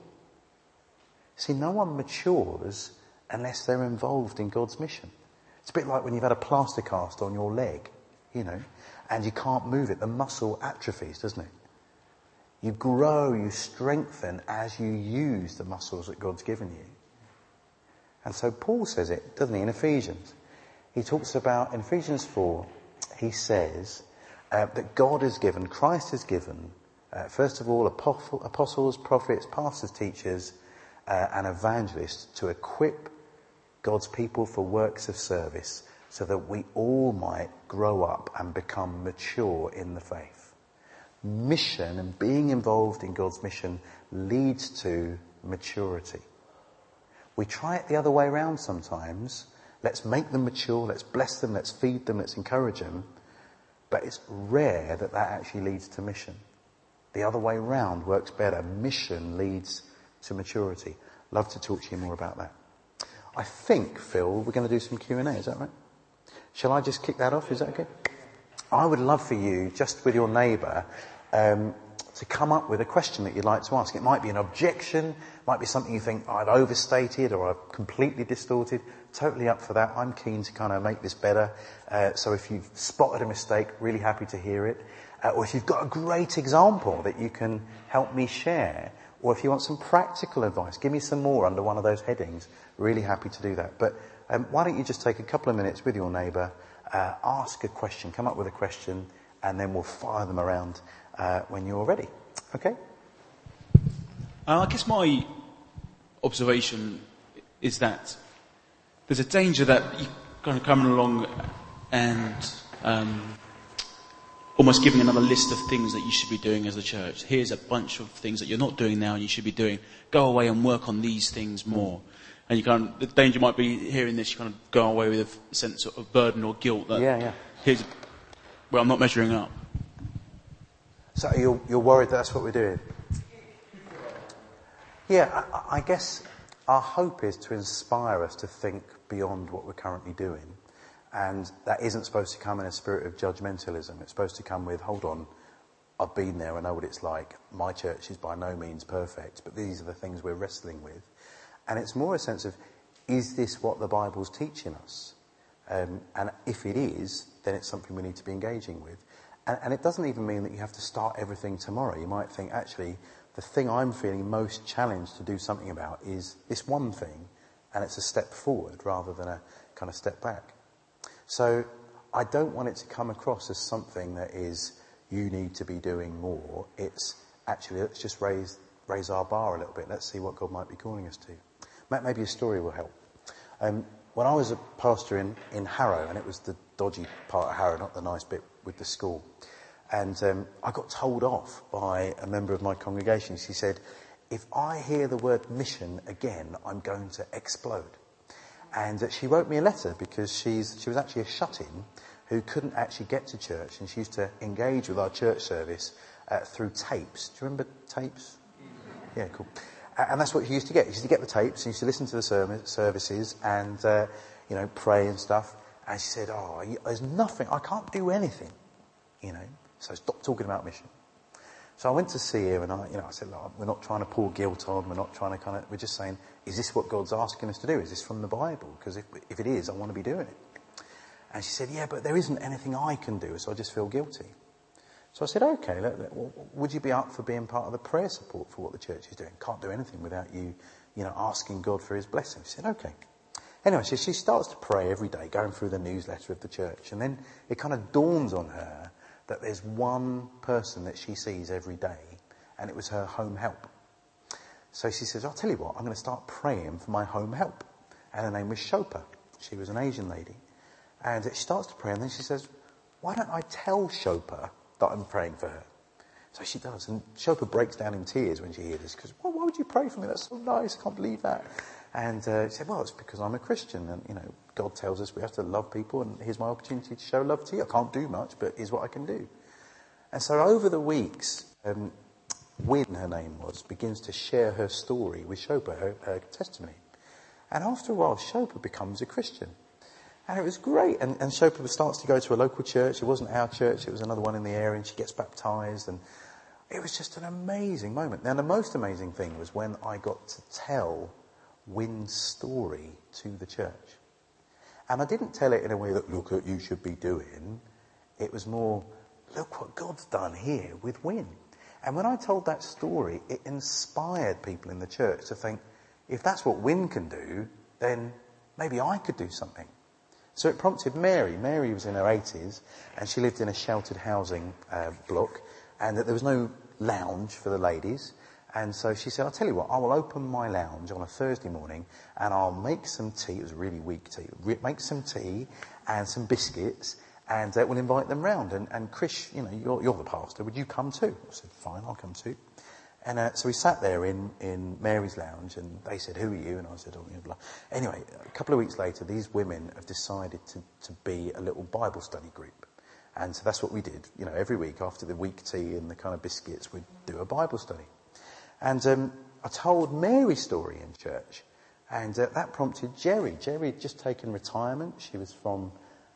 See, no one matures unless they're involved in God's mission. It's a bit like when you've had a plaster cast on your leg, and you can't move it. The muscle atrophies, doesn't it? You grow, you strengthen as you use the muscles that God's given you. And so Paul says it, doesn't he, in Ephesians? He talks about, in Ephesians 4, he says that God has given, Christ has given, first of all, apostles, prophets, pastors, teachers, and evangelists to equip God's people for works of service so that we all might grow up and become mature in the faith. Mission and being involved in God's mission leads to maturity. We try it the other way around sometimes. Let's make them mature, let's bless them, let's feed them, let's encourage them. But it's rare that actually leads to mission. The other way round works better. Mission leads to maturity. Love to talk to you more about that. I think, Phil, we're going to do some Q&A, is that right? Shall I just kick that off? Is that okay? I would love for you, just with your neighbour, to come up with a question that you'd like to ask. It might be an objection, might be something you think I've overstated or I've completely distorted. Totally up for that. I'm keen to kind of make this better. So if you've spotted a mistake, really happy to hear it. Or if you've got a great example that you can help me share, or if you want some practical advice, give me some more under one of those headings. Really happy to do that. But why don't you just take a couple of minutes with your neighbour, ask a question, come up with a question, and then we'll fire them around when you're ready. Okay. I guess my observation is that there's a danger that you're kind of coming along and almost giving another list of things that you should be doing as a church. Here's a bunch of things that you're not doing now and you should be doing. Go away and work on these things more. And the danger might be hearing this, you kind of go away with a sense of burden or guilt that I'm not measuring up. So you're worried that's what we're doing? Yeah, I guess our hope is to inspire us to think beyond what we're currently doing. And that isn't supposed to come in a spirit of judgmentalism. It's supposed to come with, hold on, I've been there, I know what it's like. My church is by no means perfect, but these are the things we're wrestling with. And it's more a sense of, is this what the Bible's teaching us? And if it is, then it's something we need to be engaging with. And it doesn't even mean that you have to start everything tomorrow. You might think, actually, the thing I'm feeling most challenged to do something about is this one thing, and it's a step forward rather than a kind of step back. So I don't want it to come across as something that is, you need to be doing more. It's actually, let's just raise our bar a little bit. Let's see what God might be calling us to. Maybe a story will help. When I was a pastor in Harrow, and it was the dodgy part of Harrow, not the nice bit with the school, and I got told off by a member of my congregation. She said, if I hear the word mission again, I'm going to explode. And she wrote me a letter because she was actually a shut-in who couldn't actually get to church, and she used to engage with our church service through tapes. Do you remember tapes? Yeah, cool. And that's what she used to get. She used to get the tapes, and she used to listen to the services and, pray and stuff. And she said, there's nothing, I can't do anything, So stop talking about mission. So I went to see her and I said, look, we're not trying to pour guilt on. We're not trying to we're just saying, is this what God's asking us to do? Is this from the Bible? Because if it is, I want to be doing it. And she said, yeah, but there isn't anything I can do, so I just feel guilty. So I said, okay, would you be up for being part of the prayer support for what the church is doing? Can't do anything without you, asking God for his blessing. She said, okay. Anyway, so she starts to pray every day, going through the newsletter of the church. And then it kind of dawns on her that there's one person that she sees every day, and it was her home help. So she says, I'll tell you what, I'm going to start praying for my home help. And her name was Shopa. She was an Asian lady. And she starts to pray, and then she says, why don't I tell Shopa that I'm praying for her? So she does, and Shopa breaks down in tears when she hears this, because, why would you pray for me? That's so nice, I can't believe that. And she said, well, it's because I'm a Christian, and, God tells us we have to love people, and here's my opportunity to show love to you. I can't do much, but here's what I can do. And so over the weeks, Win, her name was, begins to share her story with Shopa, her testimony. And after a while, Shopa becomes a Christian. And it was great. And Shopa starts to go to a local church. It wasn't our church, it was another one in the area, and she gets baptised. And it was just an amazing moment. Now, the most amazing thing was when I got to tell Win's story to the church. And I didn't tell it in a way that, look what you should be doing. It was more, look what God's done here with Win. And when I told that story, it inspired people in the church to think, if that's what Win can do, then maybe I could do something. So it prompted Mary. Mary was in her 80s, and she lived in a sheltered housing block, and there was no lounge for the ladies. And so she said, I'll tell you what, I will open my lounge on a Thursday morning and I'll make some tea. It was really weak tea. Make some tea and some biscuits, and we'll invite them round. And Chris, you're the pastor. Would you come too? I said, fine, I'll come too. And so we sat there in Mary's lounge, and they said, who are you? And I said, blah. Anyway, a couple of weeks later, these women have decided to be a little Bible study group. And so that's what we did. Every week after the weak tea and the kind of biscuits, we'd do a Bible study. And I told Mary's story in church, and that prompted Jerry. Jerry had just taken retirement. She was from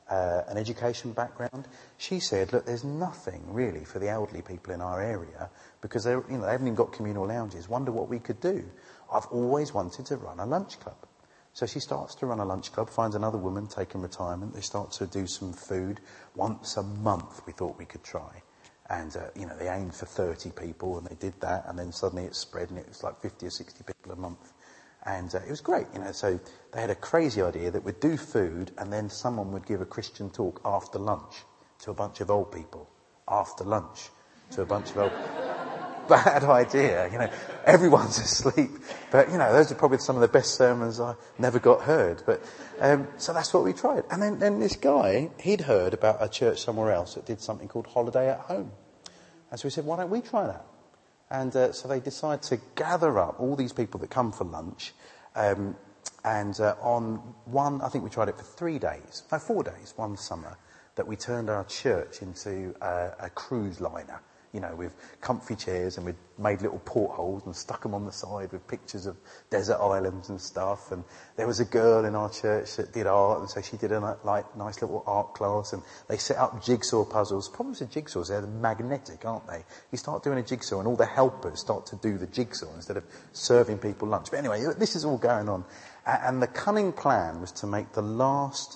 an education background. She said, look, there's nothing really for the elderly people in our area because they haven't even got communal lounges. Wonder what we could do. I've always wanted to run a lunch club. So she starts to run a lunch club, finds another woman taking retirement. They start to do some food once a month. We thought we could try. And, they aimed for 30 people, and they did that, and then suddenly it spread, and it was like 50 or 60 people a month. And it was great, so they had a crazy idea that we'd do food, and then someone would give a Christian talk after lunch to a bunch of old people. After lunch to a bunch of old bad idea. You know, everyone's asleep. But, you know, those are probably some of the best sermons I never got heard. But, so that's what we tried. And then this guy, he'd heard about a church somewhere else that did something called Holiday at Home. And so we said, why don't we try that? And so they decided to gather up all these people that come for lunch. On one, I think we tried it for 4 days, one summer, that we turned our church into a cruise liner, you know, with comfy chairs, and we'd made little portholes and stuck them on the side with pictures of desert islands and stuff. And there was a girl in our church that did art, and so she did a nice little art class, and they set up jigsaw puzzles. The problem with the jigsaws, they're magnetic, aren't they? You start doing a jigsaw and all the helpers start to do the jigsaw instead of serving people lunch. But anyway, this is all going on. And the cunning plan was to make the last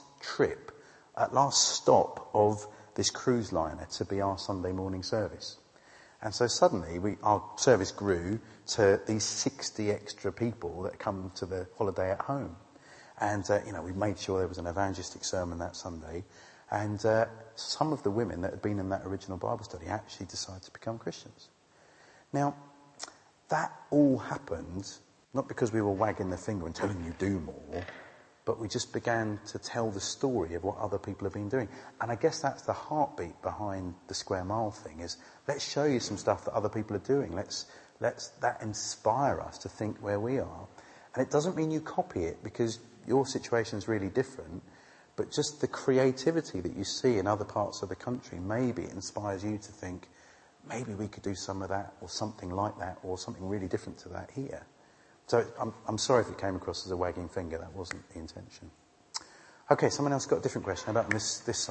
stop of this cruise liner to be our Sunday morning service. And so suddenly our service grew to these 60 extra people that come to the Holiday at Home. And, we made sure there was an evangelistic sermon that Sunday. And some of the women that had been in that original Bible study actually decided to become Christians. Now, that all happened not because we were wagging the finger and telling you do more, but we just began to tell the story of what other people have been doing. And I guess that's the heartbeat behind the Square Mile thing, is let's show you some stuff that other people are doing. Let's that inspire us to think where we are. And it doesn't mean you copy it, because your situation is really different, but just the creativity that you see in other parts of the country, maybe it inspires you to think, maybe we could do some of that, or something like that, or something really different to that here. So I'm sorry if it came across as a wagging finger. That wasn't the intention. Okay, someone else got a different question. How about on this side?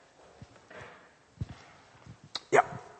Yeah.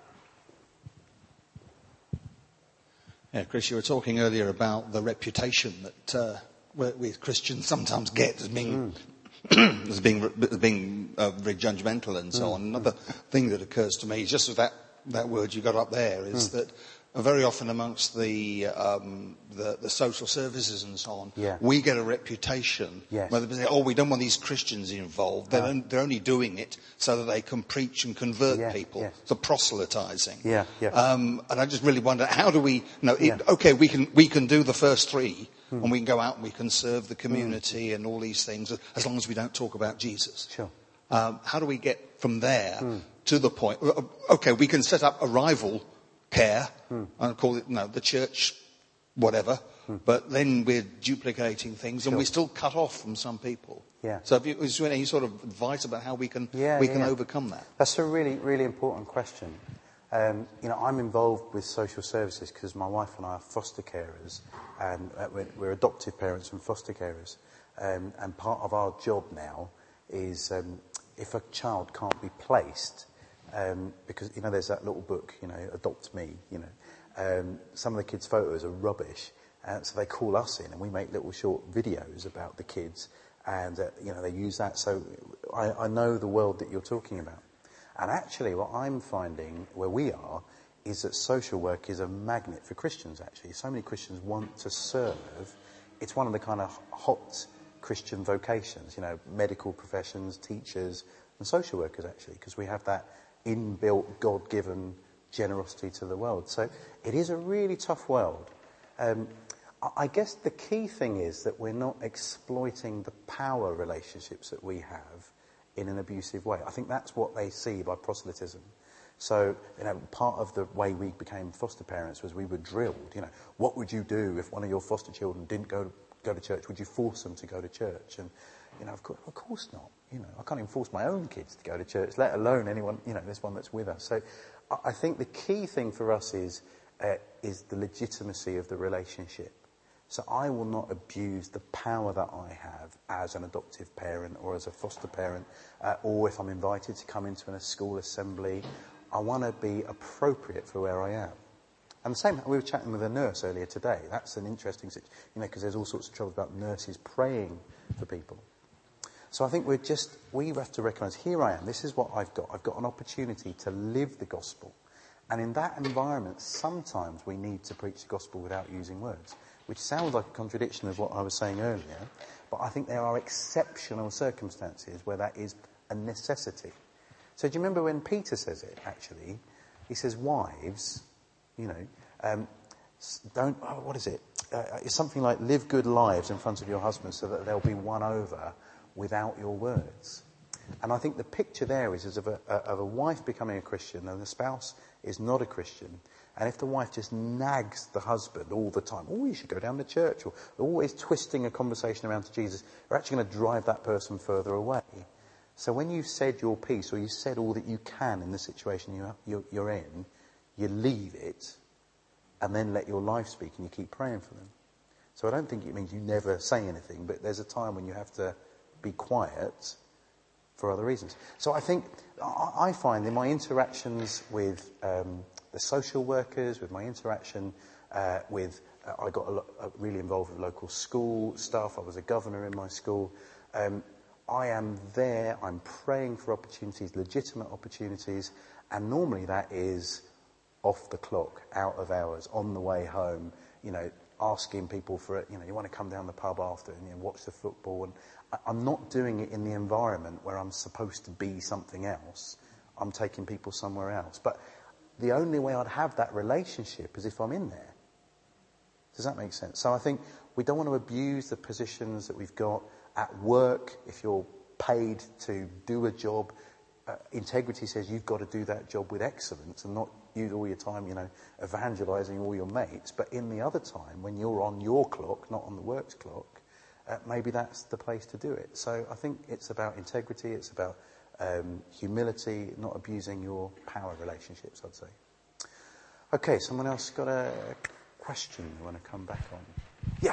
Yeah, Chris, you were talking earlier about the reputation that we Christians sometimes get as being as being very judgmental and so on. Another thing that occurs to me is just that word you got up there is that very often amongst the social services and so on, we get a reputation. Yes. Where they say, we don't want these Christians involved. They're only doing it so that they can preach and convert people. Yes. So proselytizing. Yeah. And I just really wonder, how do we? We can do the first three, and we can go out and we can serve the community and all these things, as long as we don't talk about Jesus. Sure. How do we get from there to the point? Okay, we can set up a rival care and call it the church whatever, but then we're duplicating things and we're still cut off from some people. So is there any sort of advice about how we can overcome that? That's a really, really important question. I'm involved with social services because my wife and I are foster carers, and we're adoptive parents and foster carers, and part of our job now is if a child can't be placed, because there's that little book, Adopt Me, some of the kids' photos are rubbish, so they call us in and we make little short videos about the kids, and they use that. So I know the world that you're talking about. And actually what I'm finding where we are is that social work is a magnet for Christians, actually. So many Christians want to serve. It's one of the kind of hot Christian vocations, medical professions, teachers and social workers, actually, because we have that inbuilt God-given generosity to the world. So it is a really tough world. I guess the key thing is that we're not exploiting the power relationships that we have in an abusive way. I think that's what they see by proselytism. So, part of the way we became foster parents was we were drilled. What would you do if one of your foster children didn't go to church? Would you force them to go to church? And, of course not. I can't even force my own kids to go to church, let alone anyone, this one that's with us. So I think the key thing for us is the legitimacy of the relationship. So I will not abuse the power that I have as an adoptive parent or as a foster parent, or if I'm invited to come into a school assembly. I want to be appropriate for where I am. And the same, we were chatting with a nurse earlier today. That's an interesting situation, because there's all sorts of trouble about nurses praying for people. So I think we have to recognise, here I am, this is what I've got. I've got an opportunity to live the gospel. And in that environment, sometimes we need to preach the gospel without using words, which sounds like a contradiction of what I was saying earlier. But I think there are exceptional circumstances where that is a necessity. So do you remember when Peter says it, actually? He says, wives, What is it? It's something like live good lives in front of your husband so that they'll be won over without your words. And I think the picture there is of a wife becoming a Christian and the spouse is not a Christian. And if the wife just nags the husband all the time, you should go down to church, or always twisting a conversation around to Jesus, you're actually going to drive that person further away. So when you've said your piece, or you said all that you can in the situation you're in, you leave it and then let your life speak and you keep praying for them. So I don't think it means you never say anything, but there's a time when you have to be quiet for other reasons. So I think, I find in my interactions with the social workers, with my interaction with, I got really involved with local school stuff, I was a governor in my school. I am there, I'm praying for opportunities, legitimate opportunities, and normally that is off the clock, out of hours, on the way home, asking people for it, you want to come down the pub after and watch the football. And I'm not doing it in the environment where I'm supposed to be something else. I'm taking people somewhere else. But the only way I'd have that relationship is if I'm in there. Does that make sense? So I think we don't want to abuse the positions that we've got at work. If you're paid to do a job, integrity says you've got to do that job with excellence and not use all your time, evangelizing all your mates. But in the other time, when you're on your clock, not on the work's clock, maybe that's the place to do it. So I think it's about integrity, it's about humility, not abusing your power relationships, I'd say. Okay, someone else got a question you want to come back on? Yeah.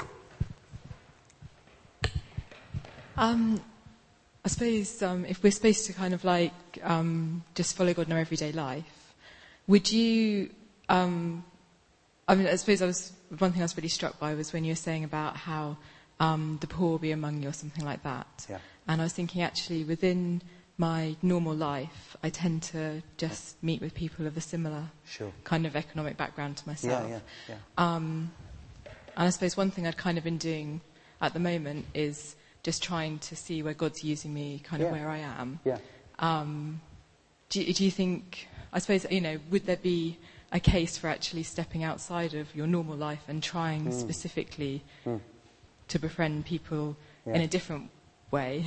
I suppose if we're supposed to kind of just follow God in our everyday life, would you? I suppose one thing I was really struck by was when you were saying about how the poor will be among you or something like that. Yeah. And I was thinking actually within my normal life, I tend to just meet with people of a similar kind of economic background to myself. Yeah. And I suppose one thing I'd kind of been doing at the moment is just trying to see where God's using me, kind of where I am. Yeah. Do you think, I suppose, would there be a case for actually stepping outside of your normal life and trying specifically to befriend people in a different way,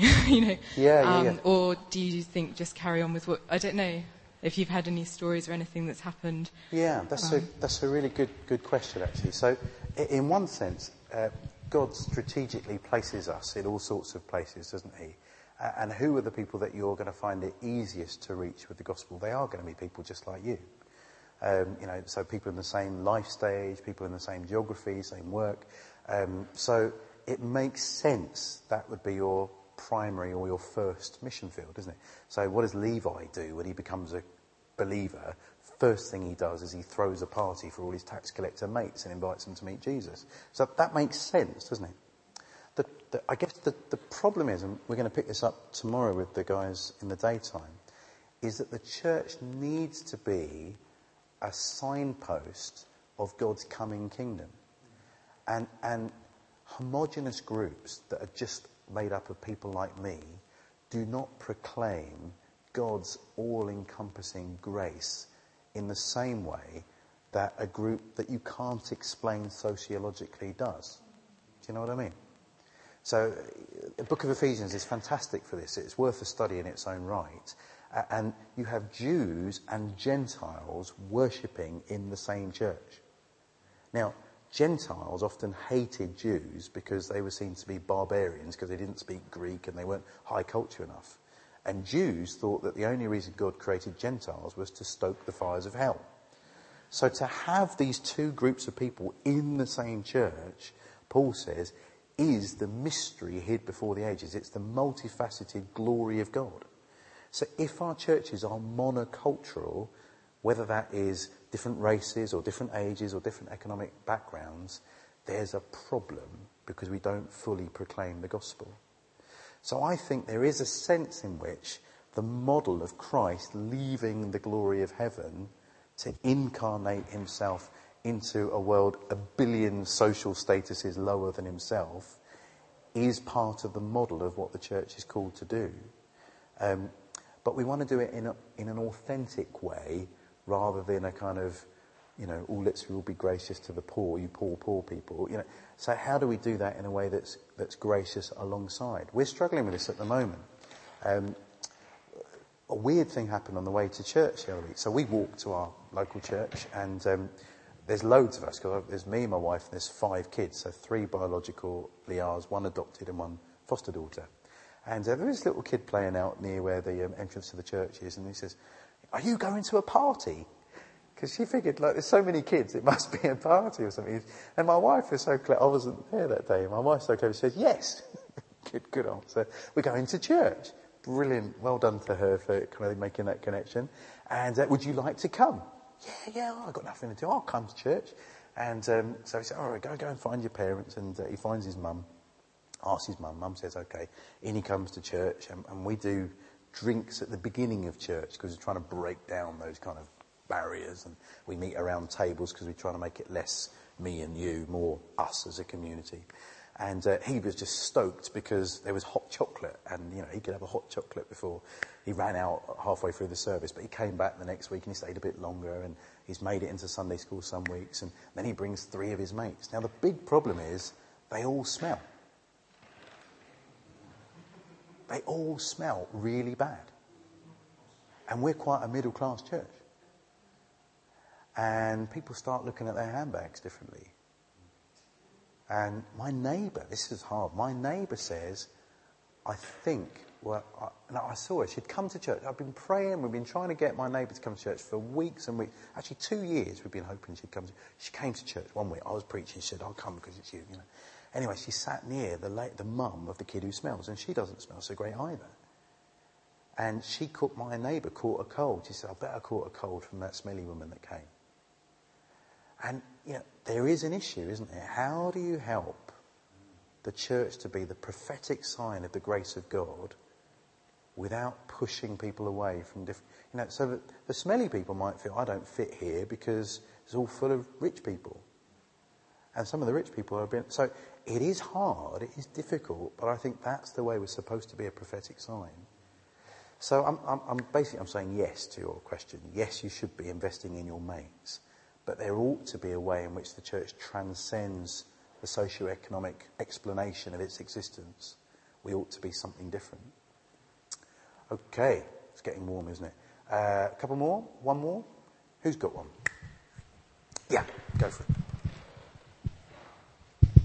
Or do you think just carry on with what, I don't know, if you've had any stories or anything that's happened? Yeah, that's a really good question, actually. So, in one sense, God strategically places us in all sorts of places, doesn't he? And who are the people that you're going to find it easiest to reach with the gospel? They are going to be people just like you. So people in the same life stage, people in the same geography, same work. So it makes sense that would be your primary or your first mission field, isn't it? So what does Levi do when he becomes a believer? First thing he does is he throws a party for all his tax collector mates and invites them to meet Jesus. So that makes sense, doesn't it? I guess the problem is, and we're going to pick this up tomorrow with the guys in the daytime, is that the church needs to be a signpost of God's coming kingdom. And homogenous groups that are just made up of people like me do not proclaim God's all-encompassing grace in the same way that a group that you can't explain sociologically does. Do you know what I mean? So the book of Ephesians is fantastic for this. It's worth a study in its own right. And you have Jews and Gentiles worshipping in the same church. Now, Gentiles often hated Jews because they were seen to be barbarians because they didn't speak Greek and they weren't high culture enough. And Jews thought that the only reason God created Gentiles was to stoke the fires of hell. So to have these two groups of people in the same church, Paul says, is the mystery hid before the ages. It's the multifaceted glory of God. So if our churches are monocultural, whether that is different races or different ages or different economic backgrounds, there's a problem because we don't fully proclaim the gospel. So I think there is a sense in which the model of Christ leaving the glory of heaven to incarnate himself into a world a billion social statuses lower than himself is part of the model of what the church is called to do. But we want to do it in an authentic way rather than a kind of all lips will be gracious to the poor, you poor people. So how do we do that in a way that's gracious alongside? We're struggling with this at the moment. A weird thing happened on the way to church the other week. So we walked to our local church, and there's loads of us, because there's me and my wife, and there's 5 kids, so 3 biological ours, 1 adopted and 1 foster daughter. And there was this little kid playing out near where the entrance to the church is, and he says, "Are you going to a party?" Because she figured, there's so many kids, it must be a party or something. And my wife was so clever. I wasn't there that day. My wife's so clever. She says, "Yes." Good answer. "We're going to church." Brilliant. Well done to her for kind of making that connection. And would you like to come? Yeah, I've got nothing to do. I'll come to church. And so he said, "All right, go and find your parents." And he finds his mum, asks his mum. Mum says, "Okay." In he comes to church, and we do drinks at the beginning of church, because we're trying to break down those kind of barriers, and we meet around tables because we're trying to make it less me and you, more us as a community. And he was just stoked because there was hot chocolate, and he could have a hot chocolate before he ran out halfway through the service. But he came back the next week and he stayed a bit longer, and he's made it into Sunday school some weeks, and then he brings 3 of his mates. Now the big problem is they all smell. They all smell really bad, and we're quite a middle class church. And people start looking at their handbags differently. And my neighbour, this is hard, my neighbour says, I saw her, she'd come to church. I've been praying, we've been trying to get my neighbour to come to church for weeks and weeks. Actually 2 years we've been hoping she'd come. She came to church one week, I was preaching, she said, "I'll come because it's you." Anyway, she sat near the mum of the kid who smells, and she doesn't smell so great either. And my neighbour caught a cold. She said, "I bet I caught a cold from that smelly woman that came." And, there is an issue, isn't there? How do you help the church to be the prophetic sign of the grace of God without pushing people away from different... so that the smelly people might feel, "I don't fit here because it's all full of rich people." And some of the rich people are being... So it is hard, it is difficult, but I think that's the way we're supposed to be a prophetic sign. So I'm saying yes to your question. Yes, you should be investing in your mates. But there ought to be a way in which the church transcends the socio-economic explanation of its existence. We ought to be something different. Okay, it's getting warm, isn't it? A couple more? One more? Who's got one? Yeah, go for it.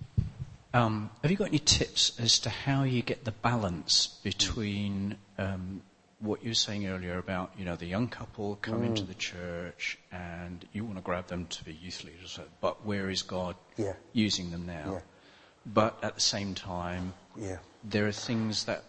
Have you got any tips as to how you get the balance between what you were saying earlier about, the young couple come into the church and you want to grab them to be youth leaders, but where is God using them now? Yeah. But at the same time, there are things that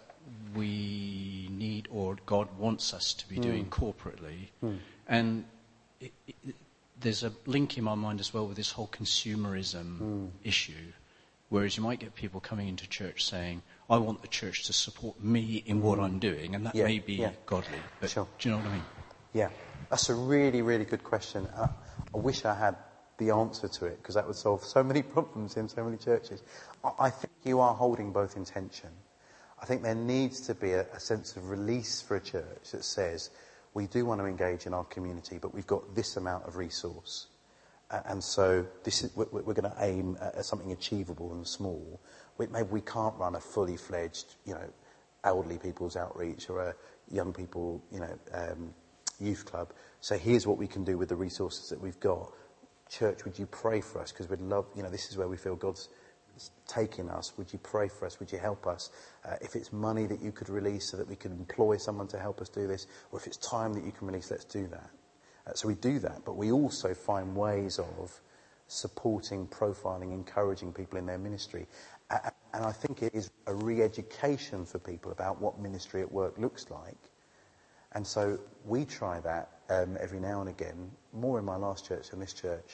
we need or God wants us to be doing corporately. And there's a link in my mind as well with this whole consumerism issue. Whereas you might get people coming into church saying, "I want the church to support me in what I'm doing," and that may be godly. But do you know what I mean? Yeah, that's a really, really good question. I wish I had the answer to it, because that would solve so many problems in so many churches. I think you are holding both in tension. I think there needs to be a sense of release for a church that says, we do want to engage in our community, but we've got this amount of resource. And so we're going to aim at something achievable and small. Maybe we can't run a fully fledged, elderly people's outreach or a young people, youth club. So here's what we can do with the resources that we've got. Church, would you pray for us? Because we'd love, this is where we feel God's taking us. Would you pray for us? Would you help us? If it's money that you could release so that we could employ someone to help us do this, or if it's time that you can release, let's do that. So we do that, but we also find ways of supporting, profiling, encouraging people in their ministry. And I think it is a re-education for people about what ministry at work looks like. And so we try that every now and again, more in my last church than this church,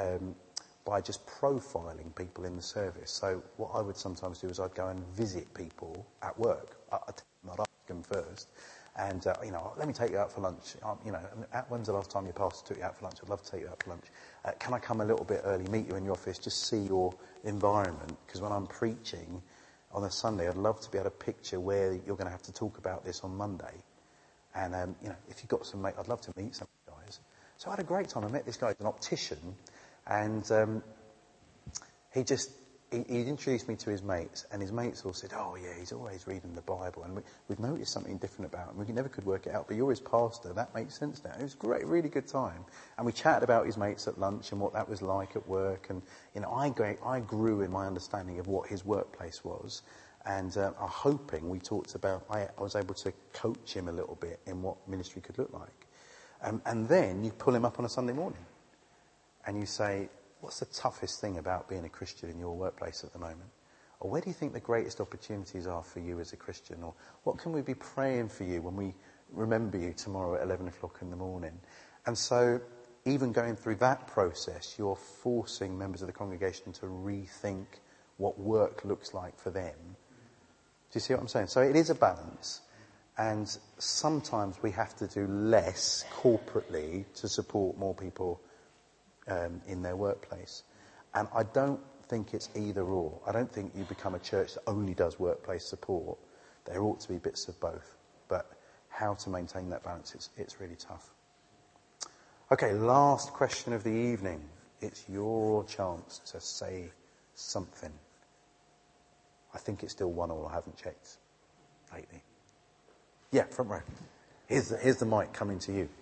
by just profiling people in the service. So what I would sometimes do is I'd go and visit people at work. I'd ask them first. And, let me take you out for lunch. When's the last time your pastor took you out for lunch? I'd love to take you out for lunch. Can I come a little bit early, meet you in your office, just see your environment? Because when I'm preaching on a Sunday, I'd love to be able to picture where you're going to have to talk about this on Monday. And, if you've got some mate, I'd love to meet some guys. So I had a great time. I met this guy, an optician, and he introduced me to his mates, and his mates all said, oh yeah, he's always reading the Bible, and we've noticed something different about him. We never could work it out, but you're his pastor. That makes sense now. It was great, really good time. And we chatted about his mates at lunch and what that was like at work. And, I grew in my understanding of what his workplace was. And I'm hoping we talked about, I was able to coach him a little bit in what ministry could look like. And then you pull him up on a Sunday morning and you say, what's the toughest thing about being a Christian in your workplace at the moment? Or where do you think the greatest opportunities are for you as a Christian? Or what can we be praying for you when we remember you tomorrow at 11 o'clock in the morning? And so even going through that process, you're forcing members of the congregation to rethink what work looks like for them. Do you see what I'm saying? So it is a balance. And sometimes we have to do less corporately to support more people in their workplace. And I don't think it's either or. I don't think you become a church that only does workplace support. There ought to be bits of both. But how to maintain that balance, it's really tough. Okay, last question of the evening. It's your chance to say something. I think it's still 1-1. I haven't checked lately. Yeah, front row. Here's the mic coming to you.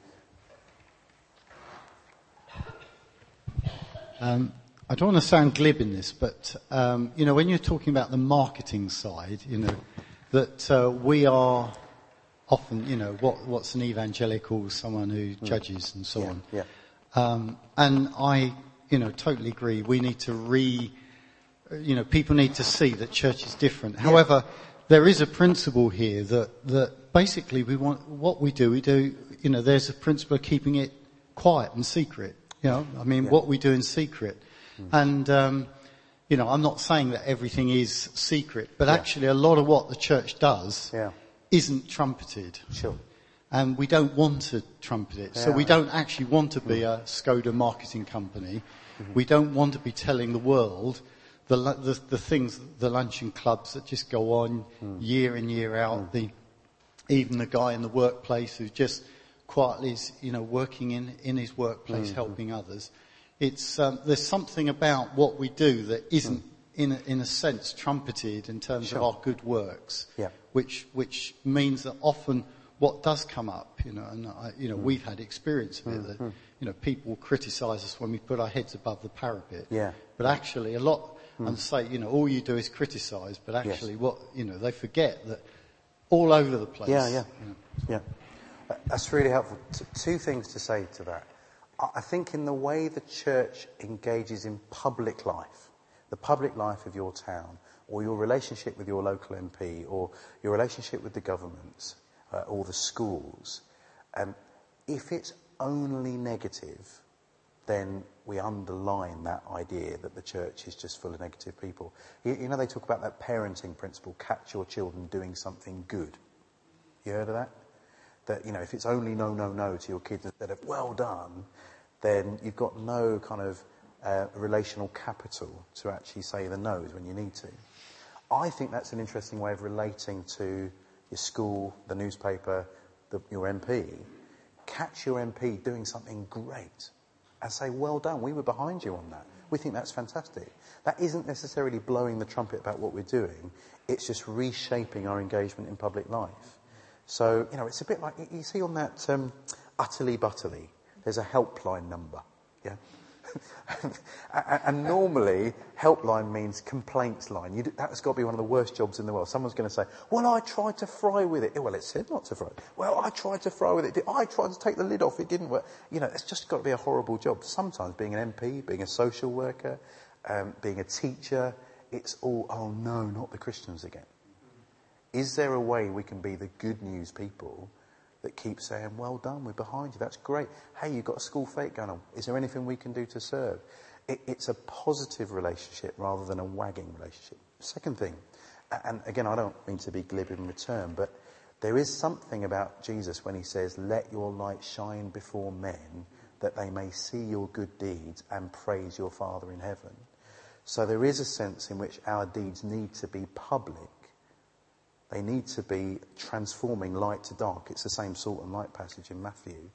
I don't want to sound glib in this, but, when you're talking about the marketing side, that we are often, what's an evangelical, someone who judges and so on. Yeah. And I, totally agree. We need to people need to see that church is different. Yeah. However, there is a principle here that basically what we do, there's a principle of keeping it quiet and secret. What we do in secret. And, I'm not saying that everything is secret, but actually a lot of what the church does isn't trumpeted. Sure. And we don't want to trumpet it. So we don't actually want to be a Skoda marketing company. Mm-hmm. We don't want to be telling the world the things, the luncheon clubs that just go on year in, year out. Even the guy in the workplace who just quietly is, working in his workplace, helping others. It's there's something about what we do that isn't, in a sense, trumpeted in terms of our good works. Yeah. Which means that often what does come up, we've had experience of it that people criticise us when we put our heads above the parapet. Yeah. But actually, a lot and say, all you do is criticise, but actually, they forget that all over the place. Yeah. That's really helpful. Two things to say to that. I think in the way the church engages in public life, the public life of your town, or your relationship with your local MP, or your relationship with the government, or the schools, if it's only negative, then we underline that idea that the church is just full of negative people. They talk about that parenting principle, catch your children doing something good. You heard of that? That, if it's only no to your kids instead of well done, then you've got no kind of relational capital to actually say the no's when you need to. I think that's an interesting way of relating to your school, the newspaper, your MP. Catch your MP doing something great and say, well done, we were behind you on that. We think that's fantastic. That isn't necessarily blowing the trumpet about what we're doing. It's just reshaping our engagement in public life. So, it's a bit like, you see on that Utterly Butterly, there's a helpline number, yeah? and normally, helpline means complaints line. That's got to be one of the worst jobs in the world. Someone's going to say, well, I tried to fry with it. Well, it said not to fry. Well, I tried to fry with it. I tried to take the lid off. It didn't work. It's just got to be a horrible job. Sometimes being an MP, being a social worker, being a teacher, it's all, oh no, not the Christians again. Is there a way we can be the good news people that keep saying, well done, we're behind you, that's great. Hey, you've got a school fete going on. Is there anything we can do to serve? It's a positive relationship rather than a wagging relationship. Second thing, and again, I don't mean to be glib in return, but there is something about Jesus when he says, let your light shine before men that they may see your good deeds and praise your Father in heaven. So there is a sense in which our deeds need to be public. They need to be transforming light to dark. It's the same salt and light passage in Matthew.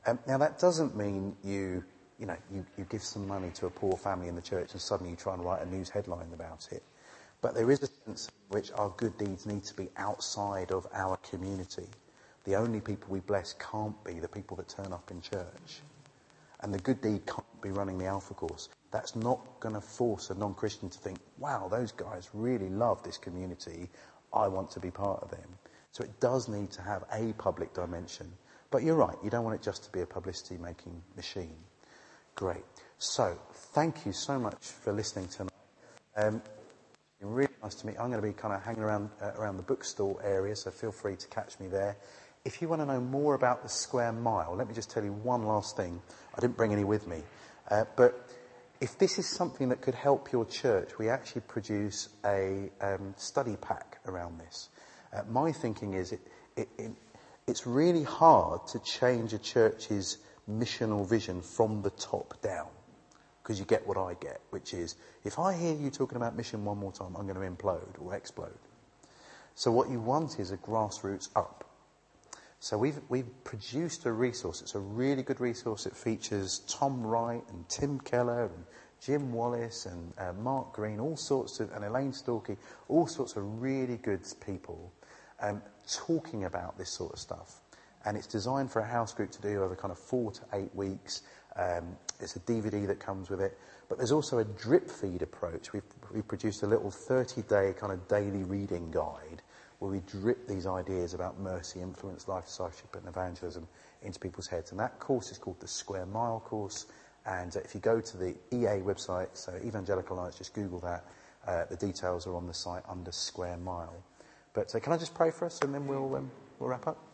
Now that doesn't mean you give some money to a poor family in the church and suddenly you try and write a news headline about it. But there is a sense in which our good deeds need to be outside of our community. The only people we bless can't be the people that turn up in church. And the good deed can't be running the Alpha course. That's not going to force a non-Christian to think, wow, those guys really love this community. I want to be part of them. So it does need to have a public dimension. But you're right, you don't want it just to be a publicity-making machine. Great. So, thank you so much for listening tonight. It's been really nice to meet you. I'm going to be kind of hanging around the bookstall area, so feel free to catch me there. If you want to know more about the Square Mile, let me just tell you one last thing. I didn't bring any with me. But if this is something that could help your church, we actually produce a study pack around this. My thinking is it's really hard to change a church's missional vision from the top down, because you get what I get, which is, if I hear you talking about mission one more time, I'm going to implode or explode. So what you want is a grassroots up. So we've produced a resource. It's a really good resource. It features Tom Wright and Tim Keller and Jim Wallace and Mark Green, and Elaine Storkey, all sorts of really good people talking about this sort of stuff. And it's designed for a house group to do over kind of 4 to 8 weeks. It's a DVD that comes with it. But there's also a drip feed approach. We've produced a little 30-day kind of daily reading guide where we drip these ideas about mercy, influence, life, discipleship and evangelism into people's heads. And that course is called the Square Mile course. And if you go to the EA website, so Evangelical Alliance, just Google that. The details are on the site under Square Mile. But can I just pray for us and then we'll wrap up?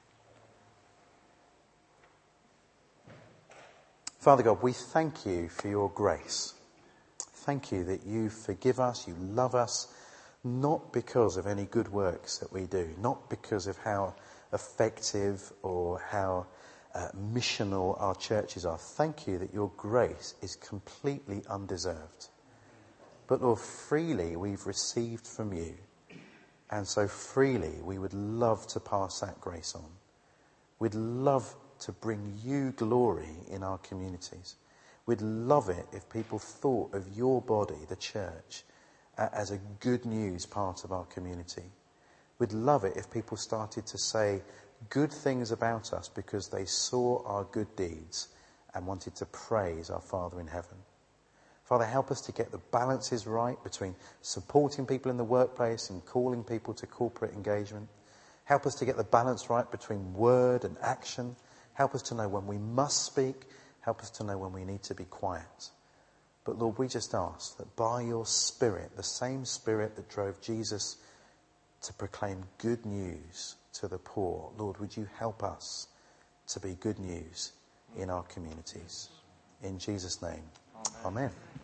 Father God, we thank you for your grace. Thank you that you forgive us, you love us, not because of any good works that we do, not because of how effective or how missional our churches are. Thank you that your grace is completely undeserved. But Lord, freely we've received from you. And so freely we would love to pass that grace on. We'd love to bring you glory in our communities. We'd love it if people thought of your body, the church, as a good news part of our community. We'd love it if people started to say good things about us because they saw our good deeds and wanted to praise our Father in heaven. Father, help us to get the balances right between supporting people in the workplace and calling people to corporate engagement. Help us to get the balance right between word and action. Help us to know when we must speak. Help us to know when we need to be quiet. But Lord, we just ask that by your Spirit, the same Spirit that drove Jesus to proclaim good news to the poor, Lord, would you help us to be good news in our communities? In Jesus' name, amen.